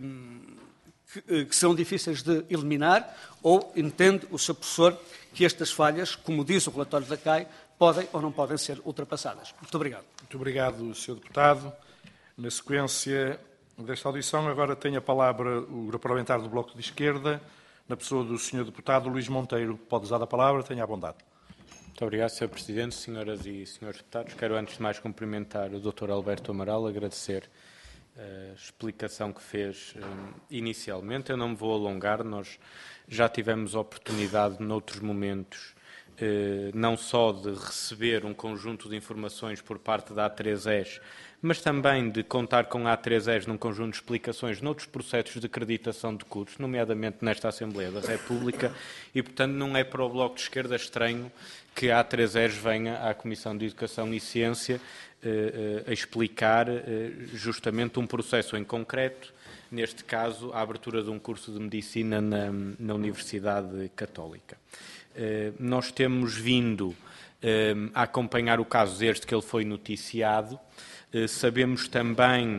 que, que serão difíceis de eliminar, ou entende o senhor professor que estas falhas, como diz o relatório da C A I, podem ou não podem ser ultrapassadas? Muito obrigado. Muito obrigado, senhor Deputado. Na sequência desta audição, agora tem a palavra o Grupo Parlamentar do Bloco de Esquerda, na pessoa do senhor Deputado Luís Monteiro. Pode usar a palavra, tenha a bondade. Muito obrigado, senhor Presidente, senhoras e senhores deputados. Quero, antes de mais, cumprimentar o doutor Alberto Amaral, agradecer a explicação que fez um, inicialmente. Eu não me vou alongar, nós já tivemos oportunidade, noutros momentos, eh, não só de receber um conjunto de informações por parte da A três E S, mas também de contar com a A três E S num conjunto de explicações noutros processos de acreditação de cursos, nomeadamente nesta Assembleia da República, e, portanto, não é para o Bloco de Esquerda estranho que a A três E S venha à Comissão de Educação e Ciência eh, eh, a explicar eh, justamente um processo em concreto, neste caso, a abertura de um curso de Medicina na, na Universidade Católica. Eh, nós temos vindo eh, a acompanhar o caso desde que ele foi noticiado. Eh, sabemos também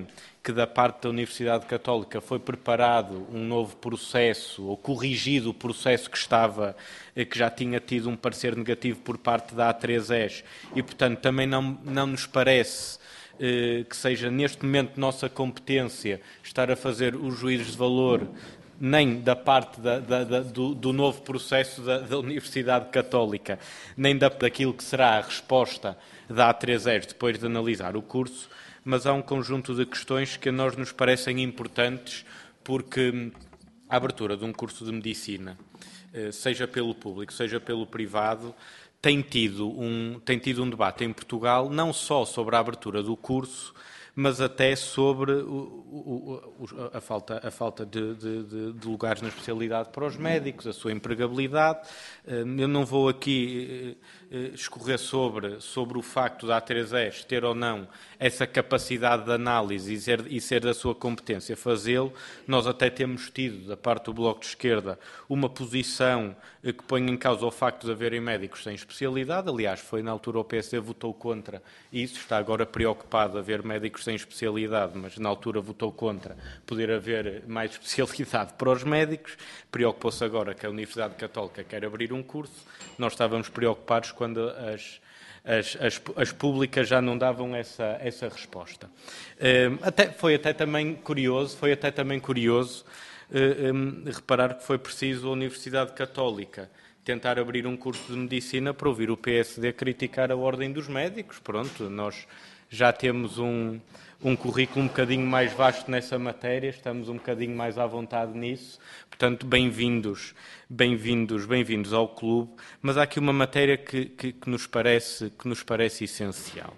que da parte da Universidade Católica foi preparado um novo processo, ou corrigido o processo que estava, que já tinha tido um parecer negativo por parte da A três E S, e, portanto, também não, não nos parece eh, que seja, neste momento, nossa competência estar a fazer os juízos de valor nem da parte da, da, da, do, do novo processo da, da Universidade Católica, nem da, daquilo que será a resposta da A três E S depois de analisar o curso, mas há um conjunto de questões que a nós nos parecem importantes, porque a abertura de um curso de medicina, seja pelo público, seja pelo privado, tem tido um, tem tido um debate em Portugal, não só sobre a abertura do curso, mas até sobre o, o, o, a falta, a falta de, de, de lugares na especialidade para os médicos, a sua empregabilidade. Eu não vou aqui escorrer sobre, sobre o facto da A três E S ter ou não essa capacidade de análise e ser, e ser da sua competência fazê-lo. Nós até temos tido, da parte do Bloco de Esquerda, uma posição que põe em causa o facto de haverem médicos sem especialidade. Aliás, foi na altura o P S D votou contra isso, está agora preocupado de haver médicos sem especialidade, mas na altura votou contra poder haver mais especialidade para os médicos. Preocupou-se agora que a Universidade Católica quer abrir um curso. Nós estávamos preocupados quando as, as, as, as públicas já não davam essa, essa resposta. Até, foi até também curioso, foi até também curioso um, reparar que foi preciso a Universidade Católica tentar abrir um curso de medicina para ouvir o P S D criticar a ordem dos médicos. Pronto, nós já temos um, um currículo um bocadinho mais vasto nessa matéria, estamos um bocadinho mais à vontade nisso, portanto, bem-vindos, bem-vindos, bem-vindos ao clube, mas há aqui uma matéria que, que, que, nos, parece, que nos parece essencial.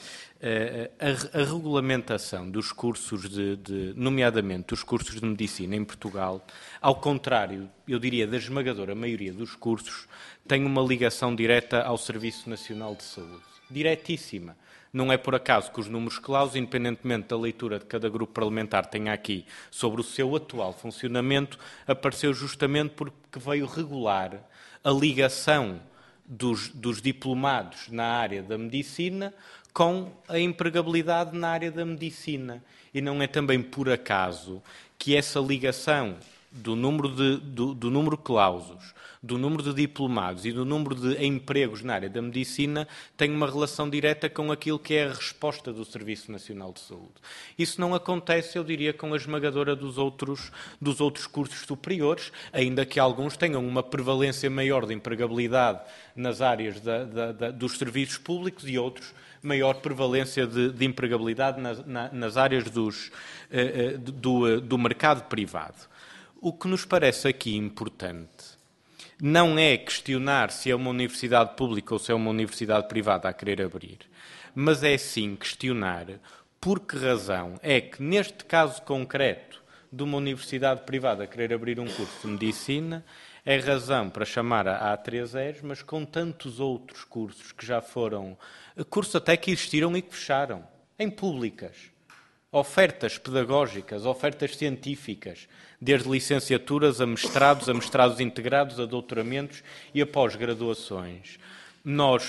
A, a regulamentação dos cursos, de, de, nomeadamente dos cursos de medicina em Portugal, ao contrário, eu diria, da esmagadora maioria dos cursos, tem uma ligação direta ao Serviço Nacional de Saúde. Diretíssima. Não é por acaso que os números clausos, independentemente da leitura de cada grupo parlamentar tenha aqui sobre o seu atual funcionamento, apareceu justamente porque veio regular a ligação dos, dos diplomados na área da medicina com a empregabilidade na área da medicina. E não é também por acaso que essa ligação do número de do, do número clausos, do número de diplomados e do número de empregos na área da medicina tem uma relação direta com aquilo que é a resposta do Serviço Nacional de Saúde. Isso não acontece, eu diria, com a esmagadora dos outros, dos outros cursos superiores, ainda que alguns tenham uma prevalência maior de empregabilidade nas áreas da, da, da, dos serviços públicos e outros maior prevalência de, de empregabilidade nas, na, nas áreas dos, uh, uh, do, uh, do mercado privado. O que nos parece aqui importante não é questionar se é uma universidade pública ou se é uma universidade privada a querer abrir, mas é sim questionar por que razão é que, neste caso concreto de uma universidade privada a querer abrir um curso de medicina, é razão para chamar a A três E S, mas com tantos outros cursos que já foram, cursos até que existiram e que fecharam, em públicas. Ofertas pedagógicas, ofertas científicas, desde licenciaturas a mestrados, a mestrados integrados, a doutoramentos e a pós-graduações. Nós,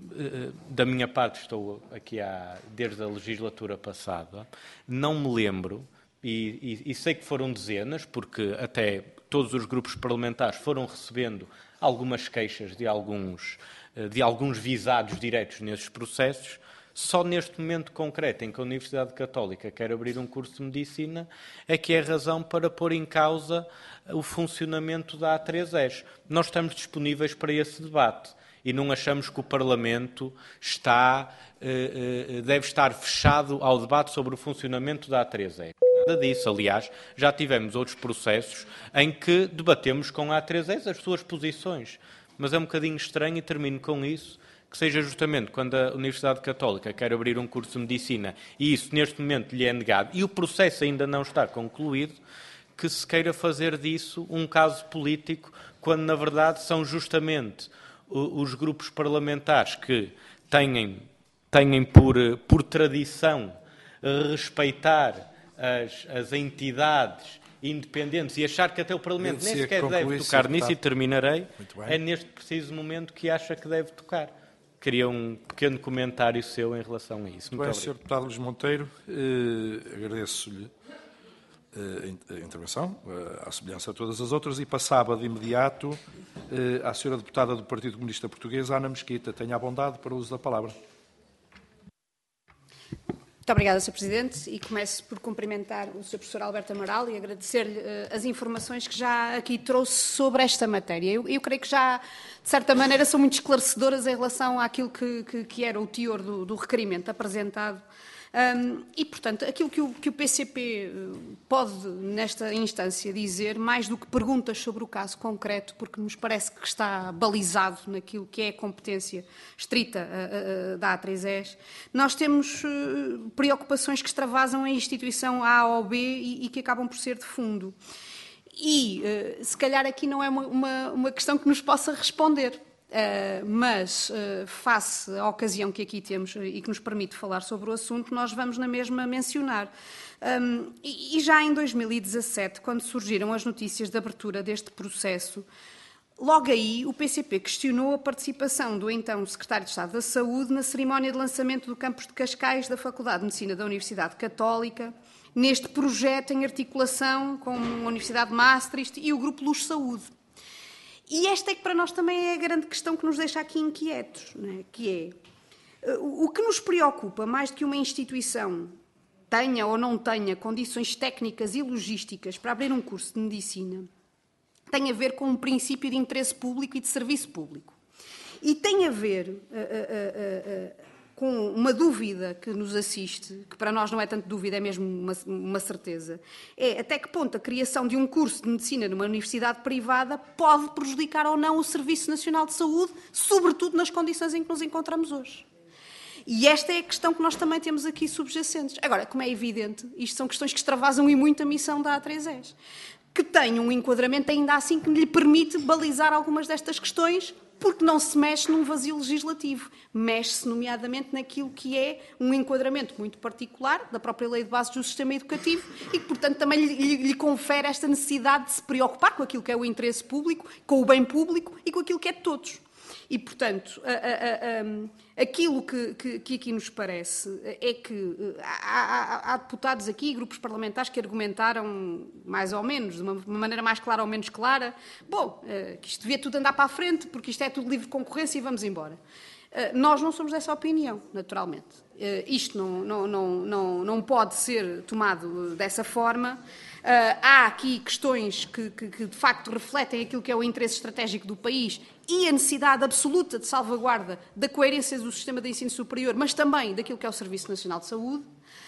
da minha parte, estou aqui há, desde a legislatura passada, não me lembro, e, e, e sei que foram dezenas, porque até todos os grupos parlamentares foram recebendo algumas queixas de alguns, de alguns visados diretos nesses processos. Só neste momento concreto em que a Universidade Católica quer abrir um curso de medicina é que é razão para pôr em causa o funcionamento da A três E S. Nós estamos disponíveis para esse debate e não achamos que o Parlamento está, deve estar fechado ao debate sobre o funcionamento da A três E S. Nada disso. Aliás, já tivemos outros processos em que debatemos com a A três E S as suas posições. Mas é um bocadinho estranho, e termino com isso, que seja justamente quando a Universidade Católica quer abrir um curso de medicina e isso neste momento lhe é negado e o processo ainda não está concluído, que se queira fazer disso um caso político, quando na verdade são justamente os grupos parlamentares que têm, têm por, por tradição respeitar as, as entidades independentes e achar que até o Parlamento nem sequer deve tocar nisso, e terminarei, é neste preciso momento que acha que deve tocar. queria um pequeno comentário seu em relação a isso. Muito Bem, obrigado. senhor Deputado Luís Monteiro, eh, agradeço-lhe eh, a intervenção, eh, à semelhança de todas as outras, e passava de imediato eh, à senhora Deputada do Partido Comunista Português, Ana Mesquita. Tenha a bondade para o uso da palavra. Muito obrigada, senhor Presidente, e começo por cumprimentar o senhor Professor Alberto Amaral e agradecer-lhe uh, as informações que já aqui trouxe sobre esta matéria. Eu, eu creio que já, de certa maneira, são muito esclarecedoras em relação àquilo que, que, que era o teor do, do requerimento apresentado. Um, e, portanto, aquilo que o, que o P C P pode, nesta instância, dizer, mais do que perguntas sobre o caso concreto, porque nos parece que está balizado naquilo que é a competência estrita uh, uh, da A três E S, nós temos uh, preocupações que extravasam a instituição A ou B e, e que acabam por ser de fundo. E, uh, se calhar, aqui não é uma, uma, uma questão que nos possa responder. Uh, mas, uh, face à ocasião que aqui temos e que nos permite falar sobre o assunto, nós vamos na mesma mencionar. Um, e, e já em dois mil e dezassete, quando surgiram as notícias de abertura deste processo, logo aí o P C P questionou a participação do então Secretário de Estado da Saúde na cerimónia de lançamento do campus de Cascais da Faculdade de Medicina da Universidade Católica, neste projeto em articulação com a Universidade de Maastricht e o Grupo Luz Saúde. E esta é que para nós também é a grande questão que nos deixa aqui inquietos, não é? Que é, o que nos preocupa mais do que uma instituição tenha ou não tenha condições técnicas e logísticas para abrir um curso de medicina, tem a ver com um princípio de interesse público e de serviço público. E tem a ver uh, uh, uh, uh, com uma dúvida que nos assiste, que para nós não é tanto dúvida, é mesmo uma, uma certeza, é até que ponto a criação de um curso de medicina numa universidade privada pode prejudicar ou não o Serviço Nacional de Saúde, sobretudo nas condições em que nos encontramos hoje. E esta é a questão que nós também temos aqui subjacentes. Agora, como é evidente, isto são questões que extravasam e muito a missão da A três E S, que tem um enquadramento ainda assim que lhe permite balizar algumas destas questões, porque não se mexe num vazio legislativo. Mexe-se, nomeadamente, naquilo que é um enquadramento muito particular da própria Lei de Bases do Sistema Educativo e que, portanto, também lhe, lhe, lhe confere esta necessidade de se preocupar com aquilo que é o interesse público, com o bem público e com aquilo que é de todos. E, portanto, a, a, a, aquilo que, que, que aqui nos parece é que há, há, há deputados aqui, grupos parlamentares, que argumentaram mais ou menos, de uma, uma maneira mais clara ou menos clara, bom, que isto devia tudo andar para a frente, porque isto é tudo livre concorrência e vamos embora. Nós não somos dessa opinião, naturalmente. Isto não, não, não, não, não pode ser tomado dessa forma. Uh, há aqui questões que, que, que, de facto, refletem aquilo que é o interesse estratégico do país e a necessidade absoluta de salvaguarda da coerência do sistema de ensino superior, mas também daquilo que é o Serviço Nacional de Saúde.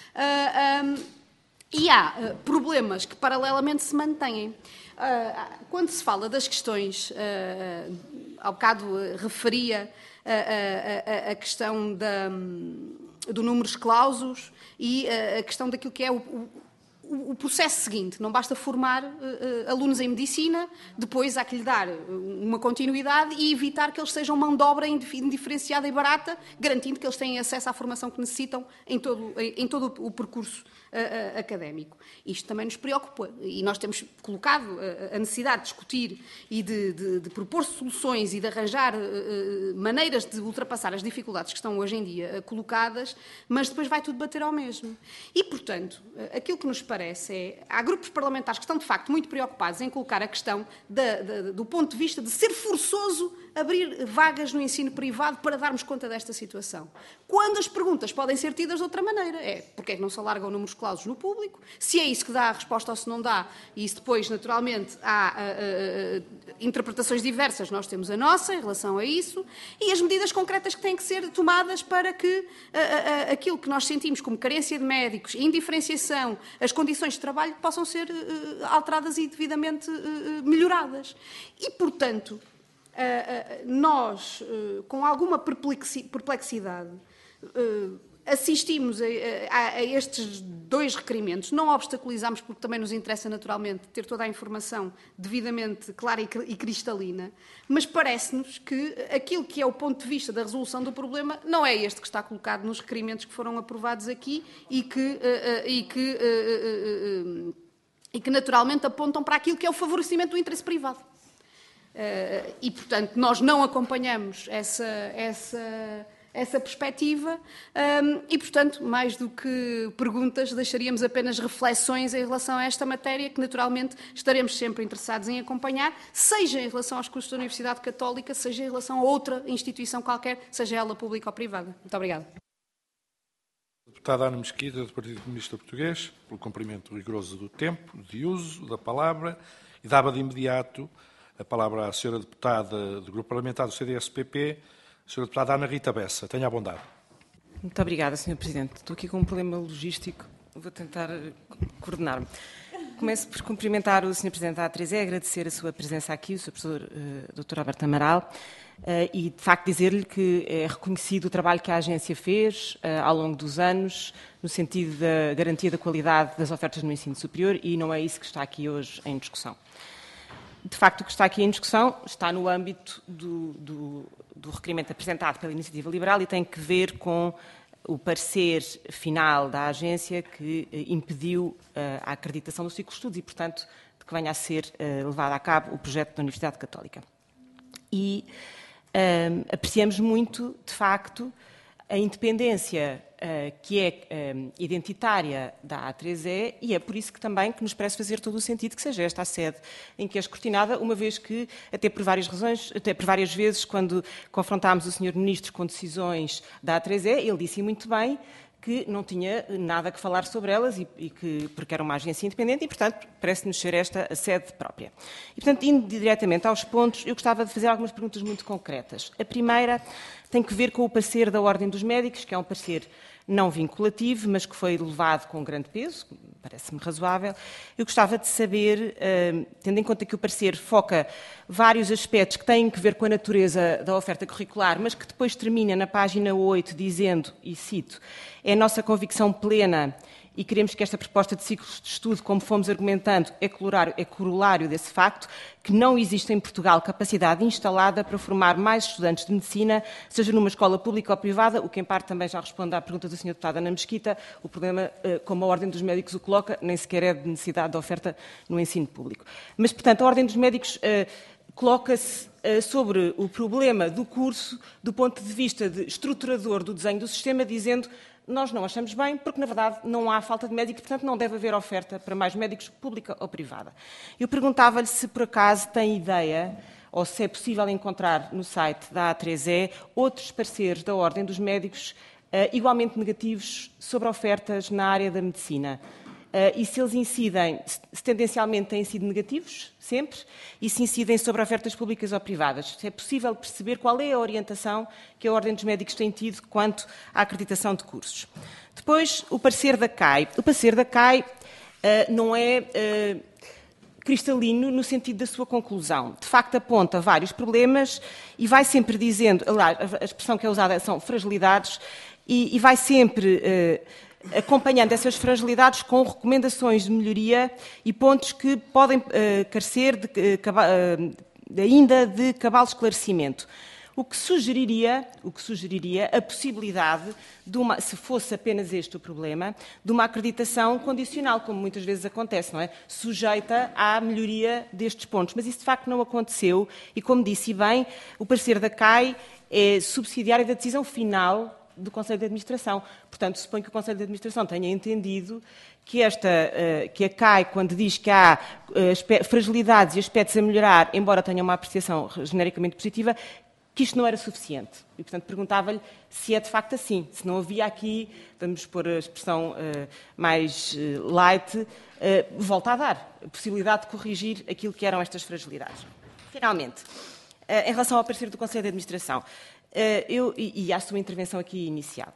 Uh, um, e há uh, problemas que, paralelamente, se mantêm. Uh, quando se fala das questões, uh, ao bocado uh, referia a, a, a, a questão da, um, do números clausos e uh, a questão daquilo que é o, o o processo seguinte. Não basta formar uh, alunos em medicina, depois há que lhe dar uma continuidade e evitar que eles sejam mão de obra indiferenciada e barata, garantindo que eles têm acesso à formação que necessitam em todo, em todo o percurso uh, uh, académico. Isto também nos preocupa e nós temos colocado uh, a necessidade de discutir e de, de, de propor soluções e de arranjar uh, maneiras de ultrapassar as dificuldades que estão hoje em dia uh, colocadas, mas depois vai tudo bater ao mesmo. E, portanto, uh, aquilo que nos parece é, há grupos parlamentares que estão, de facto, muito preocupados em colocar a questão da, da, do ponto de vista de ser forçoso abrir vagas no ensino privado para darmos conta desta situação. Quando as perguntas podem ser tidas de outra maneira. É, porque é que não se alargam números clausos no público? Se é isso que dá a resposta ou se não dá, e isso depois, naturalmente, há uh, uh, interpretações diversas, nós temos a nossa em relação a isso, e as medidas concretas que têm que ser tomadas para que uh, uh, aquilo que nós sentimos como carência de médicos, indiferenciação, as condições de trabalho possam ser uh, alteradas e devidamente uh, melhoradas. E, portanto, Uh, uh, nós, uh, com alguma perplexidade, uh, assistimos a, a, a estes dois requerimentos. Não obstaculizamos, porque também nos interessa, naturalmente, ter toda a informação devidamente clara e cristalina, mas parece-nos que aquilo que é o ponto de vista da resolução do problema não é este que está colocado nos requerimentos que foram aprovados aqui e que, uh, uh, e que, uh, uh, uh, uh, e que naturalmente, apontam para aquilo que é o favorecimento do interesse privado. Uh, e, portanto, nós não acompanhamos essa, essa, essa perspectiva um, e, portanto, mais do que perguntas, deixaríamos apenas reflexões em relação a esta matéria que, naturalmente, estaremos sempre interessados em acompanhar, seja em relação aos custos da Universidade Católica, seja em relação a outra instituição qualquer, seja ela pública ou privada. Muito obrigada. Deputada Ana Mesquita, do Partido Comunista Português, pelo cumprimento rigoroso do tempo de uso da palavra, e dava de imediato a palavra à senhora deputada do Grupo Parlamentar do C D S P P, a senhora deputada Ana Rita Bessa. Tenha a bondade. Muito obrigada, senhor Presidente. Estou aqui com um problema logístico, vou tentar coordenar-me. Começo por cumprimentar o senhor Presidente da A três E, agradecer a sua presença aqui, o senhor Professor uh, doutor Alberto Amaral, uh, e, de facto, dizer-lhe que é reconhecido o trabalho que a agência fez uh, ao longo dos anos, no sentido da garantia da qualidade das ofertas no ensino superior, e não é isso que está aqui hoje em discussão. De facto, o que está aqui em discussão está no âmbito do, do, do requerimento apresentado pela Iniciativa Liberal e tem que ver com o parecer final da agência que eh, impediu uh, a acreditação do ciclo de estudos e, portanto, de que venha a ser uh, levado a cabo o projeto da Universidade Católica. E um, apreciamos muito, de facto, a independência uh, que é um, identitária da A três E e é por isso que também que nos parece fazer todo o sentido que seja esta a sede em que é escrutinada, uma vez que, até por várias razões, até por várias vezes, quando confrontámos o senhor Ministro com decisões da A três E, ele disse muito bem que não tinha nada que falar sobre elas e, e que, porque era uma agência independente e, portanto, parece-nos ser esta a sede própria. E, portanto, indo diretamente aos pontos, eu gostava de fazer algumas perguntas muito concretas. A primeira tem que ver com o parecer da Ordem dos Médicos, que é um parecer não vinculativo, mas que foi levado com grande peso, parece-me razoável. Eu gostava de saber, uh, tendo em conta que o parecer foca vários aspectos que têm que ver com a natureza da oferta curricular, mas que depois termina na página oito dizendo, e cito, é a nossa convicção plena e queremos que esta proposta de ciclos de estudo, como fomos argumentando, é corolário, é corolário desse facto, que não existe em Portugal capacidade instalada para formar mais estudantes de medicina, seja numa escola pública ou privada, o que em parte também já responde à pergunta da senhora deputada Ana Mesquita, o problema, como a Ordem dos Médicos o coloca, nem sequer é de necessidade de oferta no ensino público. Mas, portanto, a Ordem dos Médicos uh, coloca-se uh, sobre o problema do curso do ponto de vista de estruturador do desenho do sistema, dizendo nós não achamos bem, porque, na verdade, não há falta de médicos, portanto, não deve haver oferta para mais médicos, pública ou privada. Eu perguntava-lhe se, por acaso, tem ideia, ou se é possível encontrar no site da A três E, outros pareceres da Ordem dos Médicos uh, igualmente negativos sobre ofertas na área da medicina. Uh, e se eles incidem, se tendencialmente têm sido negativos, sempre, e se incidem sobre ofertas públicas ou privadas. Se é possível perceber qual é a orientação que a Ordem dos Médicos tem tido quanto à acreditação de cursos. Depois, o parecer da C A I. O parecer da C A I uh, não é uh, cristalino no sentido da sua conclusão. De facto, aponta vários problemas e vai sempre dizendo, aliás, a expressão que é usada são fragilidades, e, e vai sempre Uh, acompanhando essas fragilidades com recomendações de melhoria e pontos que podem uh, carecer de, uh, ainda de cabal esclarecimento. O que sugeriria, o que sugeriria a possibilidade, de uma, se fosse apenas este o problema, de uma acreditação condicional, como muitas vezes acontece, não é? Sujeita à melhoria destes pontos. Mas isso de facto não aconteceu e, como disse bem, o parecer da C A I é subsidiário da decisão final do Conselho de Administração. Portanto, suponho que o Conselho de Administração tenha entendido que, esta, que a C A I, quando diz que há fragilidades e aspectos a melhorar, embora tenha uma apreciação genericamente positiva, que isto não era suficiente. E, portanto, perguntava-lhe se é de facto assim, se não havia aqui, vamos pôr a expressão uh, mais uh, light, uh, volta a dar, a possibilidade de corrigir aquilo que eram estas fragilidades. Finalmente, uh, em relação ao parecer do Conselho de Administração, Uh, eu, e, e à sua intervenção aqui inicial.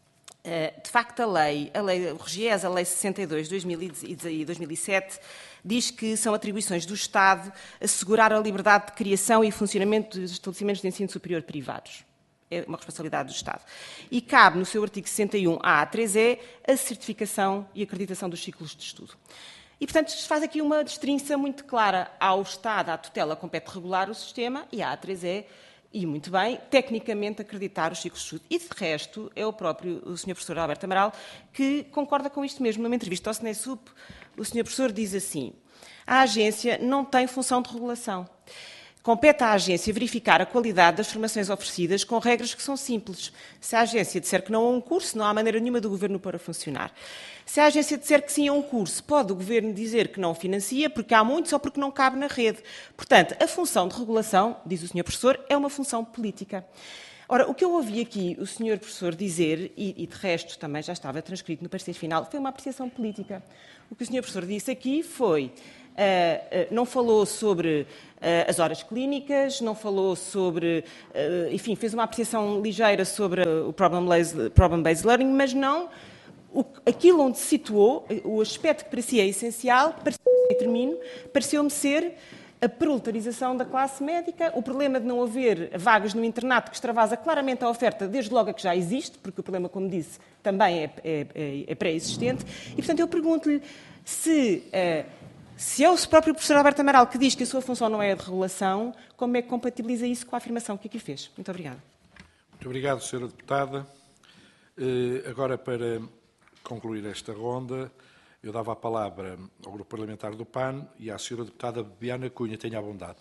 Uh, de facto, a lei, a lei, o RGES, a Lei sessenta e dois de dois mil e sete, diz que são atribuições do Estado assegurar a liberdade de criação e funcionamento dos estabelecimentos de ensino superior privados. É uma responsabilidade do Estado. E cabe, no seu artigo sessenta e um, à A três E, a certificação e acreditação dos ciclos de estudo. E, portanto, se faz aqui uma distinção muito clara. Ao Estado, à tutela, compete regular o sistema e à A três E, e, muito bem, tecnicamente acreditar os ciclos de estudo. E, de resto, é o próprio o senhor professor Alberto Amaral que concorda com isto mesmo. Numa entrevista ao SNESUP, o senhor professor diz assim: a agência não tem função de regulação. Compete à agência verificar a qualidade das formações oferecidas com regras que são simples. Se a agência disser que não a um curso, não há maneira nenhuma do Governo para funcionar. Se a agência disser que sim a um curso, pode o Governo dizer que não financia, porque há muitos ou porque não cabe na rede. Portanto, a função de regulação, diz o senhor Professor, é uma função política. Ora, o que eu ouvi aqui o senhor Professor dizer, e, e de resto também já estava transcrito no parecer final, foi uma apreciação política. O que o senhor Professor disse aqui foi... Uh, uh, não falou sobre uh, as horas clínicas, não falou sobre, uh, enfim, fez uma apreciação ligeira sobre uh, o problem-based problem learning, mas não o, aquilo onde se situou, o aspecto que parecia essencial, e termino, pareceu-me ser a proletarização da classe médica, o problema de não haver vagas no internato que extravasa claramente a oferta, desde logo a que já existe, porque o problema, como disse, também é, é, é, é pré-existente, e portanto eu pergunto-lhe se... Uh, Se é o próprio professor Alberto Amaral que diz que a sua função não é a de regulação, como é que compatibiliza isso com a afirmação que aqui fez? Muito obrigada. Muito obrigado, senhora Deputada. Agora, para concluir esta ronda, eu dava a palavra ao Grupo Parlamentar do P A N e à senhora Deputada Bibiana Cunha. Tenha a bondade.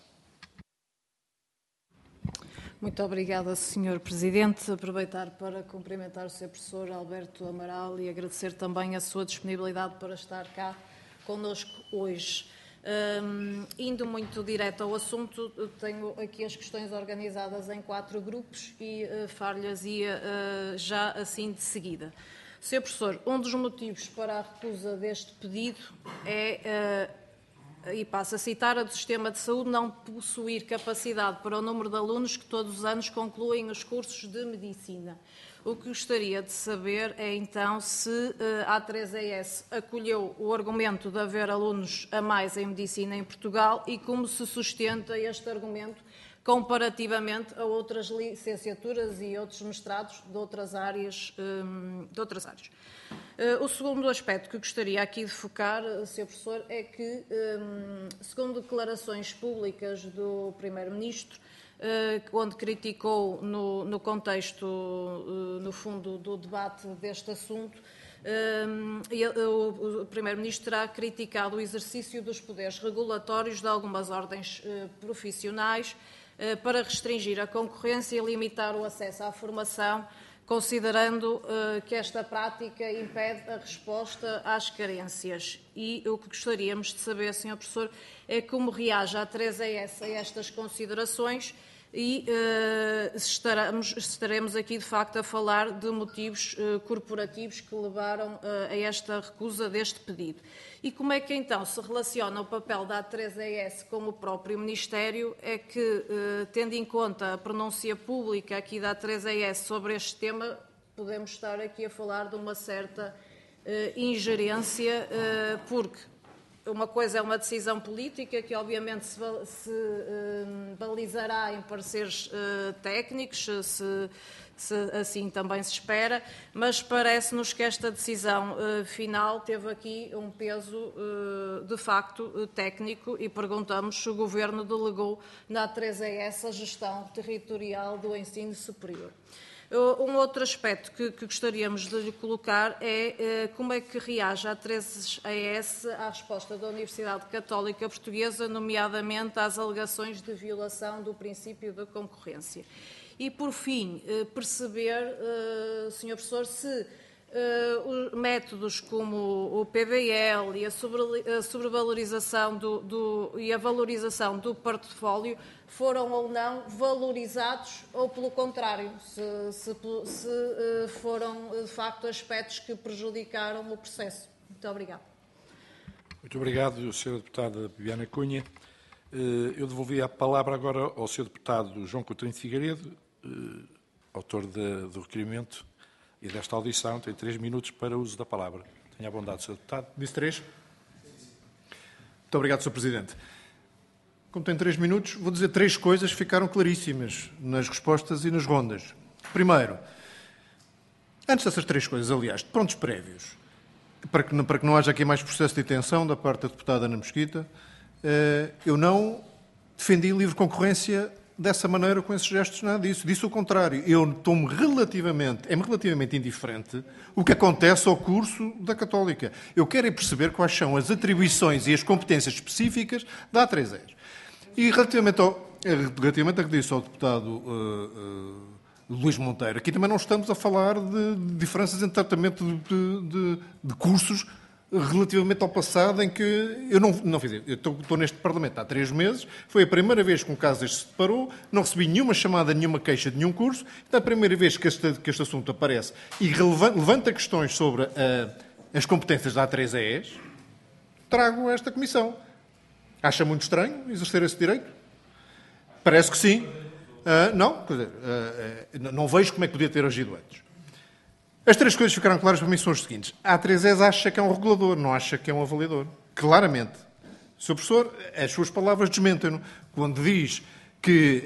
Muito obrigada, senhor Presidente. Aproveitar para cumprimentar o senhor Professor Alberto Amaral e agradecer também a sua disponibilidade para estar cá connosco hoje. Um, indo muito direto ao assunto, tenho aqui as questões organizadas em quatro grupos e uh, far-lhes ia uh, já assim de seguida. senhor Professor, um dos motivos para a recusa deste pedido é, uh, e passo a citar, a do Sistema de Saúde não possuir capacidade para o número de alunos que todos os anos concluem os cursos de Medicina. O que gostaria de saber é, então, se uh, a A três E S acolheu o argumento de haver alunos a mais em Medicina em Portugal e como se sustenta este argumento comparativamente a outras licenciaturas e outros mestrados de outras áreas. Um, de outras áreas. Uh, o segundo aspecto que gostaria aqui de focar, senhor Professor, é que, um, segundo declarações públicas do Primeiro-Ministro, onde criticou, no, no contexto, no fundo, do debate deste assunto, o Primeiro-Ministro terá criticado o exercício dos poderes regulatórios de algumas ordens profissionais para restringir a concorrência e limitar o acesso à formação, considerando que esta prática impede a resposta às carências. E o que gostaríamos de saber, senhor Professor, é como reage a A três E S a estas considerações e uh, estaremos, estaremos aqui, de facto, a falar de motivos uh, corporativos que levaram uh, a esta recusa deste pedido. E como é que, então, se relaciona o papel da A três E S com o próprio Ministério? É que, uh, tendo em conta a pronúncia pública aqui da A três E S sobre este tema, podemos estar aqui a falar de uma certa uh, ingerência, uh, porque uma coisa é uma decisão política que, obviamente, se, se uh, balizará em pareceres uh, técnicos, se, se assim também se espera, mas parece-nos que esta decisão uh, final teve aqui um peso, uh, de facto, uh, técnico e perguntamos se o Governo delegou na A três E S a gestão territorial do ensino superior. Um outro aspecto que, que gostaríamos de lhe colocar é eh, como é que reage a A três E S à resposta da Universidade Católica Portuguesa, nomeadamente às alegações de violação do princípio da concorrência. E, por fim, eh, perceber, eh, senhor Professor, se Uh, métodos como o P B L e a, sobre, a sobrevalorização do, do, e a valorização do portfólio foram ou não valorizados ou, pelo contrário, se, se, se uh, foram, de facto, aspectos que prejudicaram o processo. Muito obrigado. Muito obrigado, senhora Deputada Bibiana Cunha. Uh, eu devolvi a palavra agora ao senhor Deputado João Coutinho de Figueiredo, uh, autor de, do requerimento e desta audição. Tem três minutos para o uso da palavra. Tenha a bondade, senhor Deputado. Disse três? Muito obrigado, senhor Presidente. Como tem três minutos, vou dizer três coisas que ficaram claríssimas nas respostas e nas rondas. Primeiro, antes dessas três coisas, aliás, de prontos prévios, para que, para que não haja aqui mais processo de detenção da parte da deputada Ana Mesquita, eu não defendi livre concorrência dessa maneira, com esses gestos, nada disso. Disse o contrário. Eu estou-me relativamente, é-me relativamente indiferente o que acontece ao curso da Católica. Eu quero é perceber quais são as atribuições e as competências específicas da A três E S. E relativamente ao, relativamente a que disse ao deputado uh, uh, Luís Monteiro, aqui também não estamos a falar de, de diferenças em tratamento de, de, de cursos relativamente ao passado, em que eu não, não fiz. Eu estou, estou neste Parlamento há três meses, foi a primeira vez que um caso deste se deparou, não recebi nenhuma chamada, nenhuma queixa de nenhum curso, é a primeira vez que este, que este assunto aparece e levanta questões sobre uh, as competências da A três E S, trago a esta Comissão. Acha muito estranho exercer esse direito? Parece que sim. Uh, não, quer dizer, uh, uh, não vejo como é que podia ter agido antes. As três coisas ficaram claras para mim são as seguintes. A A três E S acha que é um regulador, não acha que é um avaliador. Claramente. senhor Professor, as suas palavras desmentem-no. Quando diz que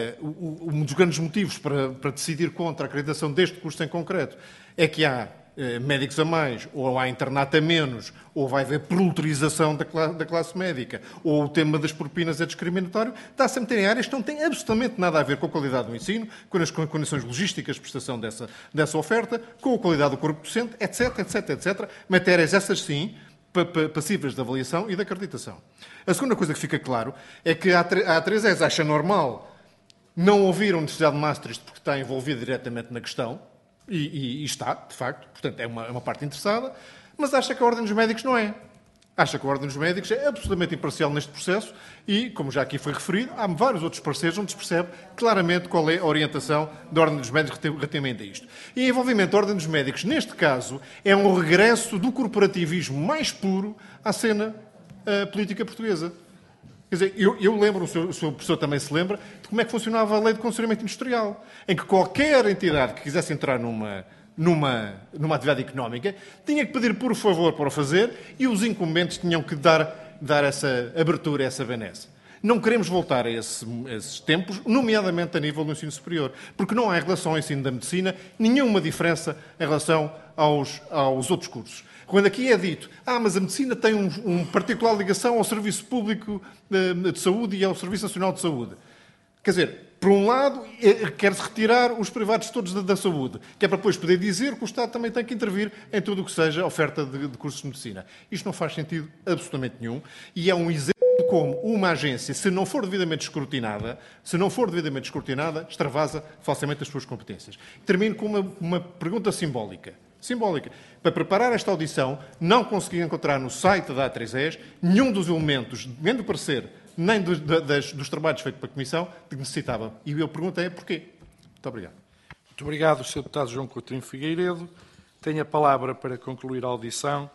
uh, um dos grandes motivos para, para decidir contra a acreditação deste curso em concreto é que há uh, médicos a mais, ou há internato a menos, ou vai haver proletização da, cla da classe médica, ou o tema das propinas é discriminatório, está sempre em áreas que não têm absolutamente nada a ver com a qualidade do ensino, com as condições logísticas de prestação dessa, dessa oferta, com a qualidade do corpo docente, etc, etc, etcétera. Matérias essas sim, passíveis de avaliação e de acreditação. A segunda coisa que fica claro é que a A três E S acha normal não ouvir a Universidade de Maastricht porque está envolvida diretamente na questão, e, e, e está, de facto, portanto é uma, é uma parte interessada, mas acha que a Ordem dos Médicos não é. Acha que a Ordem dos Médicos é absolutamente imparcial neste processo e, como já aqui foi referido, há vários outros parceiros onde se percebe claramente qual é a orientação da Ordem dos Médicos relativamente a isto. E o envolvimento da Ordem dos Médicos, neste caso, é um regresso do corporativismo mais puro à cena uh, política portuguesa. Quer dizer, eu, eu lembro, o senhor, o senhor professor também se lembra, de como é que funcionava a lei de condicionamento industrial, em que qualquer entidade que quisesse entrar numa... Numa, numa atividade económica, tinha que pedir por favor para o fazer e os incumbentes tinham que dar, dar essa abertura, essa benesse. Não queremos voltar a, esse, a esses tempos, nomeadamente a nível do ensino superior, porque não há em relação ao ensino da medicina nenhuma diferença em relação aos, aos outros cursos. Quando aqui é dito, ah, mas a medicina tem um, um particular ligação ao Serviço Público de, de Saúde e ao Serviço Nacional de Saúde. Quer dizer, por um lado, quer-se retirar os privados todos da, da saúde, que é para depois poder dizer que o Estado também tem que intervir em tudo o que seja oferta de, de cursos de medicina. Isto não faz sentido absolutamente nenhum e é um exemplo de como uma agência, se não for devidamente escrutinada, se não for devidamente escrutinada, extravasa falsamente as suas competências. Termino com uma, uma pergunta simbólica. Simbólica. Para preparar esta audição, não consegui encontrar no site da A três E S nenhum dos elementos, nem do parecer, nem do, das, dos trabalhos feitos pela Comissão, que necessitava. E eu perguntei porquê. Muito obrigado. Muito obrigado, senhor Deputado João Coutinho Figueiredo. Tenho a palavra para concluir a audição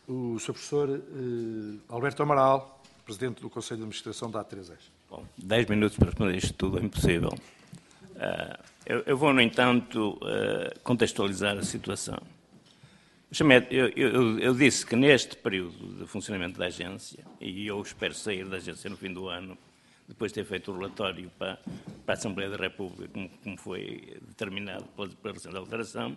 o senhor Professor eh, Alberto Amaral, Presidente do Conselho de Administração da A três E S. Bom, dez minutos para responder isto tudo é impossível. Uh, eu, eu vou, no entanto, uh, contextualizar a situação. Eu, eu, eu disse que neste período de funcionamento da agência, e eu espero sair da agência no fim do ano, depois de ter feito o relatório para, para a Assembleia da República, como, como foi determinado pela, pela recente alteração,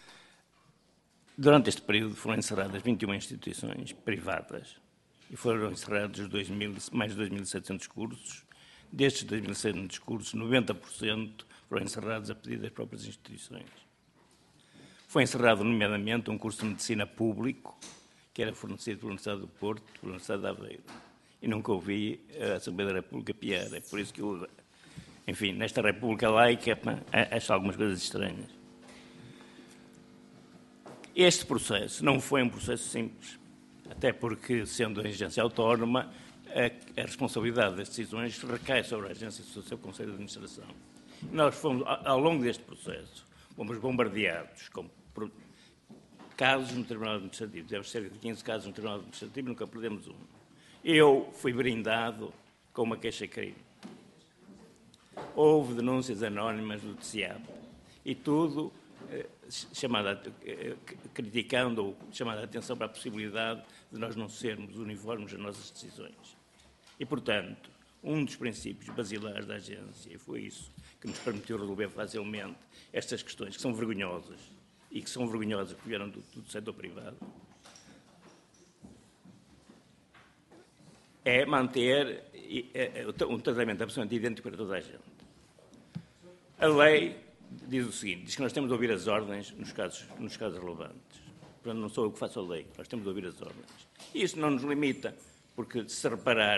durante este período foram encerradas vinte e uma instituições privadas e foram encerrados dois mil, mais de dois mil e setecentos cursos. Destes dois mil e setecentos cursos, noventa por cento foram encerrados a pedido das próprias instituições. Foi encerrado, nomeadamente, um curso de medicina público, que era fornecido pela Universidade do Porto, pela Universidade de Aveiro. E nunca ouvi a Assembleia da República piar. É por isso que eu, enfim, nesta República laica, acho algumas coisas estranhas. Este processo não foi um processo simples, até porque, sendo a agência autónoma, a, a responsabilidade das decisões recai sobre a agência e sobre o seu Conselho de Administração. Nós fomos, ao longo deste processo, fomos bombardeados com casos no Tribunal Administrativo. Tivemos cerca de quinze casos no Tribunal Administrativo e nunca perdemos um. Eu fui brindado com uma queixa-crime. Houve denúncias anónimas do T C I A P e tudo eh, chamada, eh, criticando ou chamando a atenção para a possibilidade de nós não sermos uniformes nas nossas decisões. E, portanto, um dos princípios basilares da agência, e foi isso que nos permitiu resolver facilmente estas questões, que são vergonhosas, e que são vergonhosas porque vieram do, do setor privado, é manter é, é, um tratamento absolutamente idêntico para toda a gente. A lei diz o seguinte, diz que nós temos de ouvir as ordens nos casos, nos casos relevantes. Portanto, não sou eu que faço a lei, nós temos de ouvir as ordens. E isso não nos limita, porque se repararem,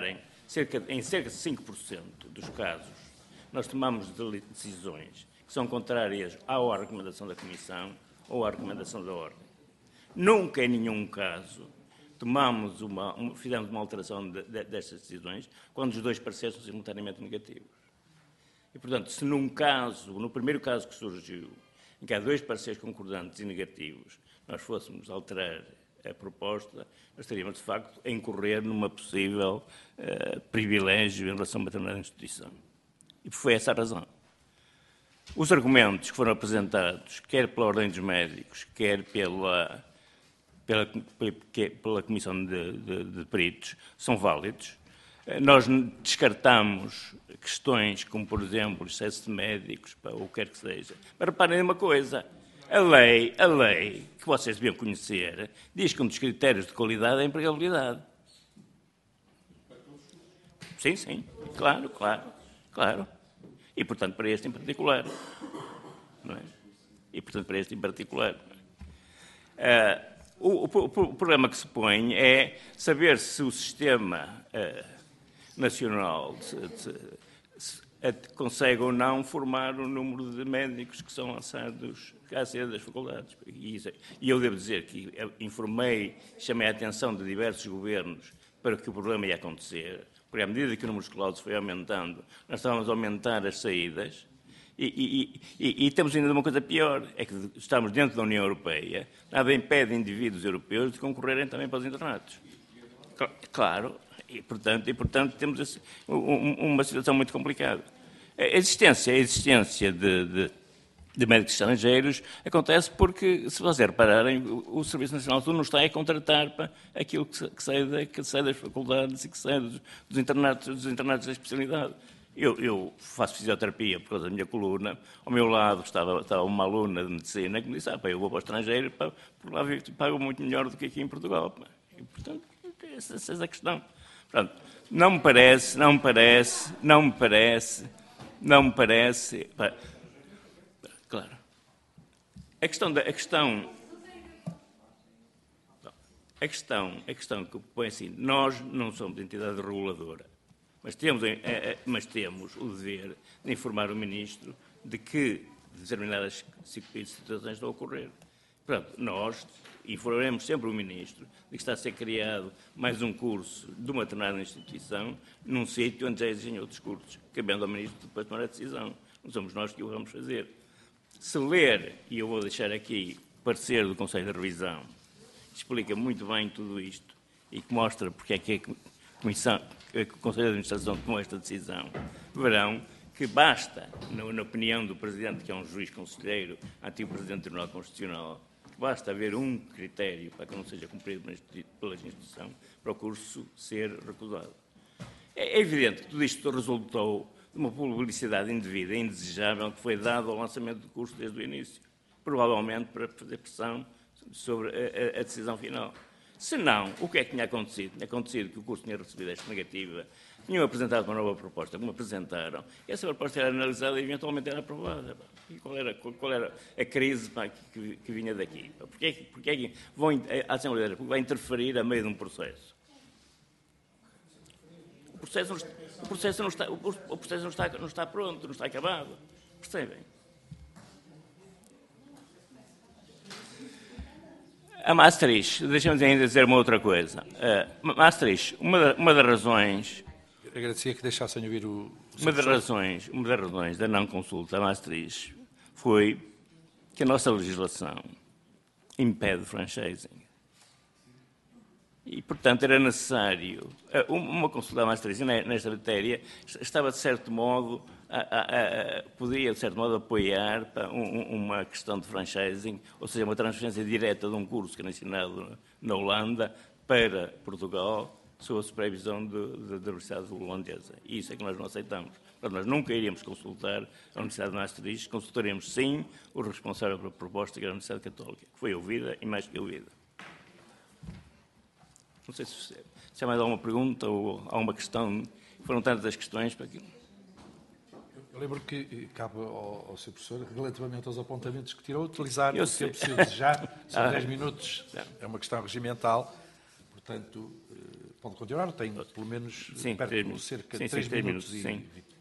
cerca, em cerca de cinco por cento dos casos, nós tomamos decisões que são contrárias à recomendação da Comissão ou à recomendação da Ordem. Nunca, em nenhum caso, tomamos uma, uma, fizemos uma alteração de, de, destas decisões quando os dois pareceres são simultaneamente negativos. E, portanto, se num caso, no primeiro caso que surgiu, em que há dois pareceres concordantes e negativos, nós fôssemos alterar a proposta, nós estaríamos, de facto, a incorrer numa possível uh, privilégio em relação a uma determinada instituição. E foi essa a razão. Os argumentos que foram apresentados, quer pela Ordem dos Médicos, quer pela, pela, pela, pela Comissão de, de, de Peritos, são válidos. Nós descartamos questões como, por exemplo, excesso de médicos, ou o que quer que seja. Mas reparem uma coisa, a lei, a lei, que vocês deviam conhecer, diz que um dos critérios de qualidade é a empregabilidade. Sim, sim, claro, claro, claro. E, portanto, para este em particular. Não é? E, portanto, para este em particular. Uh, o, o, o problema que se põe é saber se o sistema uh, nacional de, de, de, consegue ou não formar o número de médicos que são lançados à saída das faculdades. E, isso, e eu devo dizer que informei, chamei a atenção de diversos governos para que o problema ia acontecer, porque à medida que o número escolar foi aumentando, nós estávamos a aumentar as saídas e, e, e, e temos ainda uma coisa pior, é que estamos dentro da União Europeia, nada impede indivíduos europeus de concorrerem também para os internatos. Claro, e portanto, e, portanto temos esse, um, uma situação muito complicada. A existência, a existência de, de, de médicos estrangeiros acontece porque, se vocês repararem, o Serviço Nacional de Saúde não está a contratar para aquilo que, que, sai, da, que sai das faculdades e que sai dos, dos, internatos, dos internatos da especialidade. Eu, eu faço fisioterapia por causa da minha coluna. Ao meu lado estava, estava uma aluna de medicina que me disse: ah, pá, eu vou para o estrangeiro, pá, por lá pago muito melhor do que aqui em Portugal. Pá. E, portanto, essa, essa é a questão. Portanto, não me parece, não me parece, não me parece, não me parece... Pá, claro. A questão... Da, a questão a questão, a questão que põe assim, nós não somos entidade reguladora, mas temos, mas temos o dever de informar o Ministro de que determinadas situações estão a ocorrer. Portanto, nós informaremos sempre o Ministro de que está a ser criado mais um curso de uma determinada instituição num sítio onde já existem outros cursos, cabendo ao Ministro depois tomar a decisão. Não somos nós que o vamos fazer. Se ler, e eu vou deixar aqui o parecer do Conselho de Revisão, que explica muito bem tudo isto e que mostra porque é que a Comissão, que o Conselho de Administração tomou esta decisão, verão que basta, na opinião do Presidente, que é um juiz conselheiro, antigo Presidente do Tribunal Constitucional, basta haver um critério para que não seja cumprido pela instituição para o curso ser recusado. É evidente que tudo isto resultou de uma publicidade indevida e indesejável que foi dada ao lançamento do curso desde o início, provavelmente para fazer pressão sobre a, a, a decisão final. Se não, o que é que tinha acontecido? Tinha acontecido que o curso tinha recebido esta negativa, tinham apresentado uma nova proposta, como apresentaram, e essa proposta era analisada e eventualmente era aprovada. E qual era, qual era a crise pá, que, que vinha daqui? Porquê é que, porquê é que vão, a Assembleia da República vai interferir a meio de um processo? O processo não, o processo não, está, o processo não, está, não está pronto, não está acabado. Percebem? A Maastricht, deixa-me ainda dizer uma outra coisa. Uh, Maastricht, uma, uma das razões... Agradecia que deixassem ouvir o... o uma, das razões, uma das razões da não consulta a Maastricht foi que a nossa legislação impede franchising. E, portanto, era necessário... Uh, uma consulta a Maastricht nesta matéria estava, de certo modo... A, a, a, podia, de certo modo, apoiar pá, um, uma questão de franchising, ou seja, uma transferência direta de um curso que era ensinado na Holanda para Portugal, sob a supervisão de, de, da Universidade Holandesa. E isso é que nós não aceitamos. Portanto, nós nunca iríamos consultar a Universidade de Maastricht, consultaremos, sim, o responsável pela proposta, que era a Universidade Católica, que foi ouvida e mais que ouvida. Não sei se, se há mais alguma pergunta ou alguma questão. Foram tantas as questões para que... Eu lembro que cabe ao, ao senhor Professor, relativamente aos apontamentos que tirou, utilizar Eu o sei. tempo se desejar. São Ah, dez minutos, é uma questão regimental. portanto, pode continuar, tem pelo menos sim, perto três, de cerca sim, de três sim, três minutos, minutos, e sim. vinte.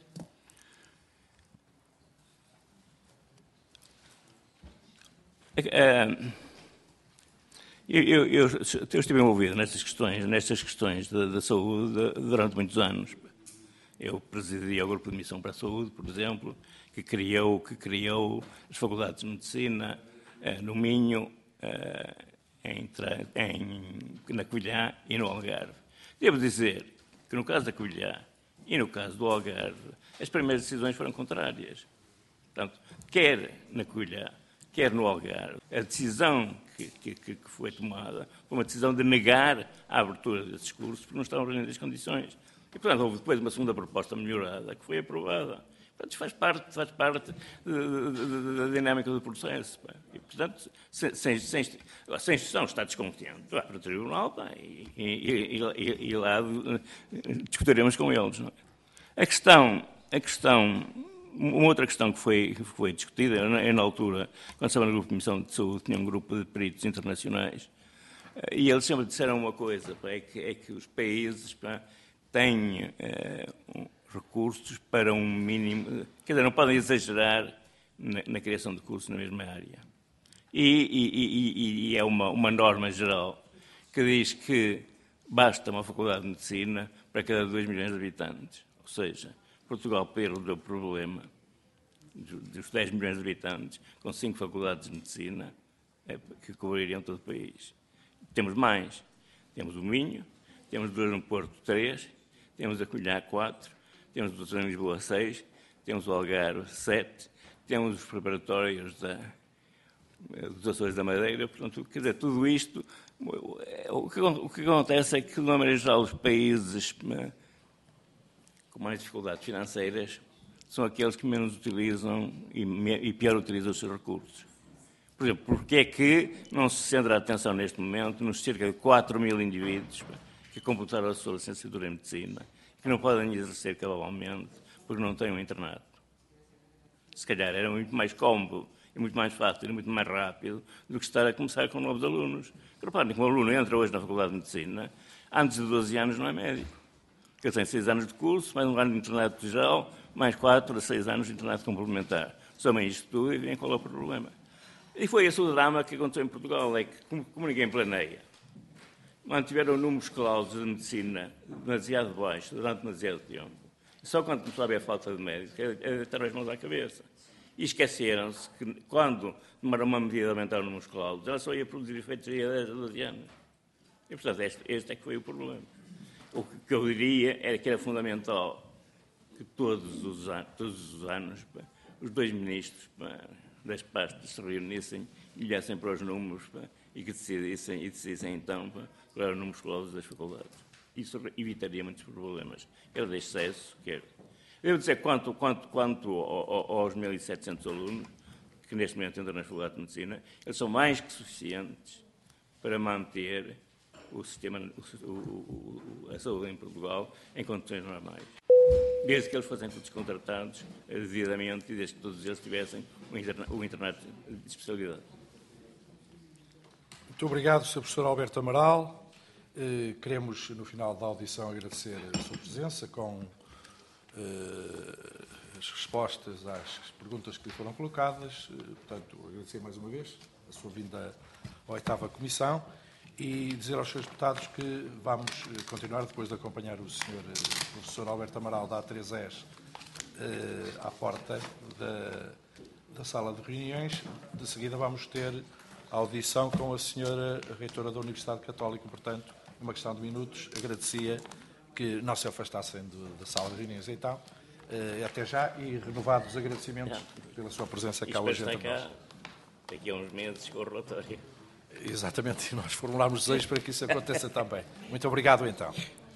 Eu, eu, eu, eu estive envolvido nestas questões, nestas questões da, da saúde durante muitos anos. Eu presidi o Grupo de Missão para a Saúde, por exemplo, que criou, que criou as faculdades de Medicina eh, no Minho, eh, em, em, na Covilhã e no Algarve. Devo dizer que no caso da Covilhã e no caso do Algarve, as primeiras decisões foram contrárias. Portanto, quer na Covilhã, quer no Algarve, a decisão que, que, que foi tomada foi uma decisão de negar a abertura desses cursos porque não estavam reunidas as condições. E, portanto, houve depois uma segunda proposta melhorada que foi aprovada. Portanto, faz parte, faz parte da dinâmica do processo. Pá. E, portanto, sem, sem, sem, se a instituição está descontente, vai para o tribunal, pá, e, e, e, e lá discutiremos com eles. Não é? A questão, a questão, uma outra questão que foi, que foi discutida, é na altura, quando estava no grupo de Missão de Saúde, tinha um grupo de peritos internacionais, e eles sempre disseram uma coisa, pá, é, que, é que os países pá, têm eh, um, recursos para um mínimo... Quer dizer, não podem exagerar na, na criação de cursos na mesma área. E, e, e, e é uma, uma norma geral que diz que basta uma faculdade de medicina para cada dois milhões de habitantes. Ou seja, Portugal perde o problema dos dez milhões de habitantes com cinco faculdades de medicina é, que cobririam todo o país. Temos mais. Temos o Minho, temos duas no Porto, três, temos a Covilhã, quatro, temos o doutor em Lisboa, seis, temos o Algarve, sete, temos os preparatórios da, dos Açores da Madeira. Portanto, quer dizer, tudo isto, o que, o que acontece é que, de uma maneira geral, os países com mais dificuldades financeiras são aqueles que menos utilizam e, e pior utilizam os seus recursos. Por exemplo, porque é que não se centra a atenção neste momento nos cerca de quatro mil indivíduos que completaram a sua licenciatura em Medicina, que não podem exercer cabalmente porque não têm um internato. Se calhar era muito mais cómodo e muito mais fácil e muito mais rápido do que estar a começar com novos alunos. Reparem que um aluno entra hoje na Faculdade de Medicina, antes de doze anos não é médico. Ele tem seis anos de curso, mais um ano de internato geral, mais quatro a seis anos de internato complementar. Somem isto tudo e veem qual é o problema. E foi esse o drama que aconteceu em Portugal, é que, como, como ninguém planeia, mantiveram números clausos de medicina demasiado baixos durante demasiado tempo. Só quando começou a haver falta de médicos, é deitar as mãos à cabeça. E esqueceram-se que, quando tomaram uma medida de aumentar o número de clausos, ela só ia produzir efeitos a dez a doze anos. E, portanto, este, este é que foi o problema. O que eu diria era que era fundamental que todos os anos, todos os anos pá, os dois ministros pá, das pastas se reunissem e olhassem para os números pá, e que decidissem, e decidissem então pá, qual era o número escolares das faculdades. Isso evitaria muitos problemas, quer de excesso, quer... Eu vou dizer, quanto, quanto, quanto aos mil e setecentos alunos que neste momento entram na Faculdade de Medicina, eles são mais que suficientes para manter o sistema, o, o, a saúde em Portugal em condições normais. Desde que eles fossem todos contratados devidamente e desde que todos eles tivessem o internato, o internato de especialidade. Muito obrigado, senhor professor Alberto Amaral. Eh, queremos, no final da audição, agradecer a sua presença com eh, as respostas às perguntas que lhe foram colocadas. Eh, portanto, agradecer mais uma vez a sua vinda à oitava Comissão e dizer aos senhores deputados que vamos continuar, depois de acompanhar o senhor professor Alberto Amaral da A três E S eh, à porta da, da sala de reuniões. De seguida vamos ter a audição com a senhora reitora da Universidade Católica. Portanto, uma questão de minutos, agradecia que não se afastassem de, da sala de reuniões então. Eh, até já e renovados agradecimentos pela sua presença cá hoje entre nós. Daqui a uns meses com o relatório. Exatamente, e nós formulámos desejos para que isso aconteça também. Muito obrigado, então.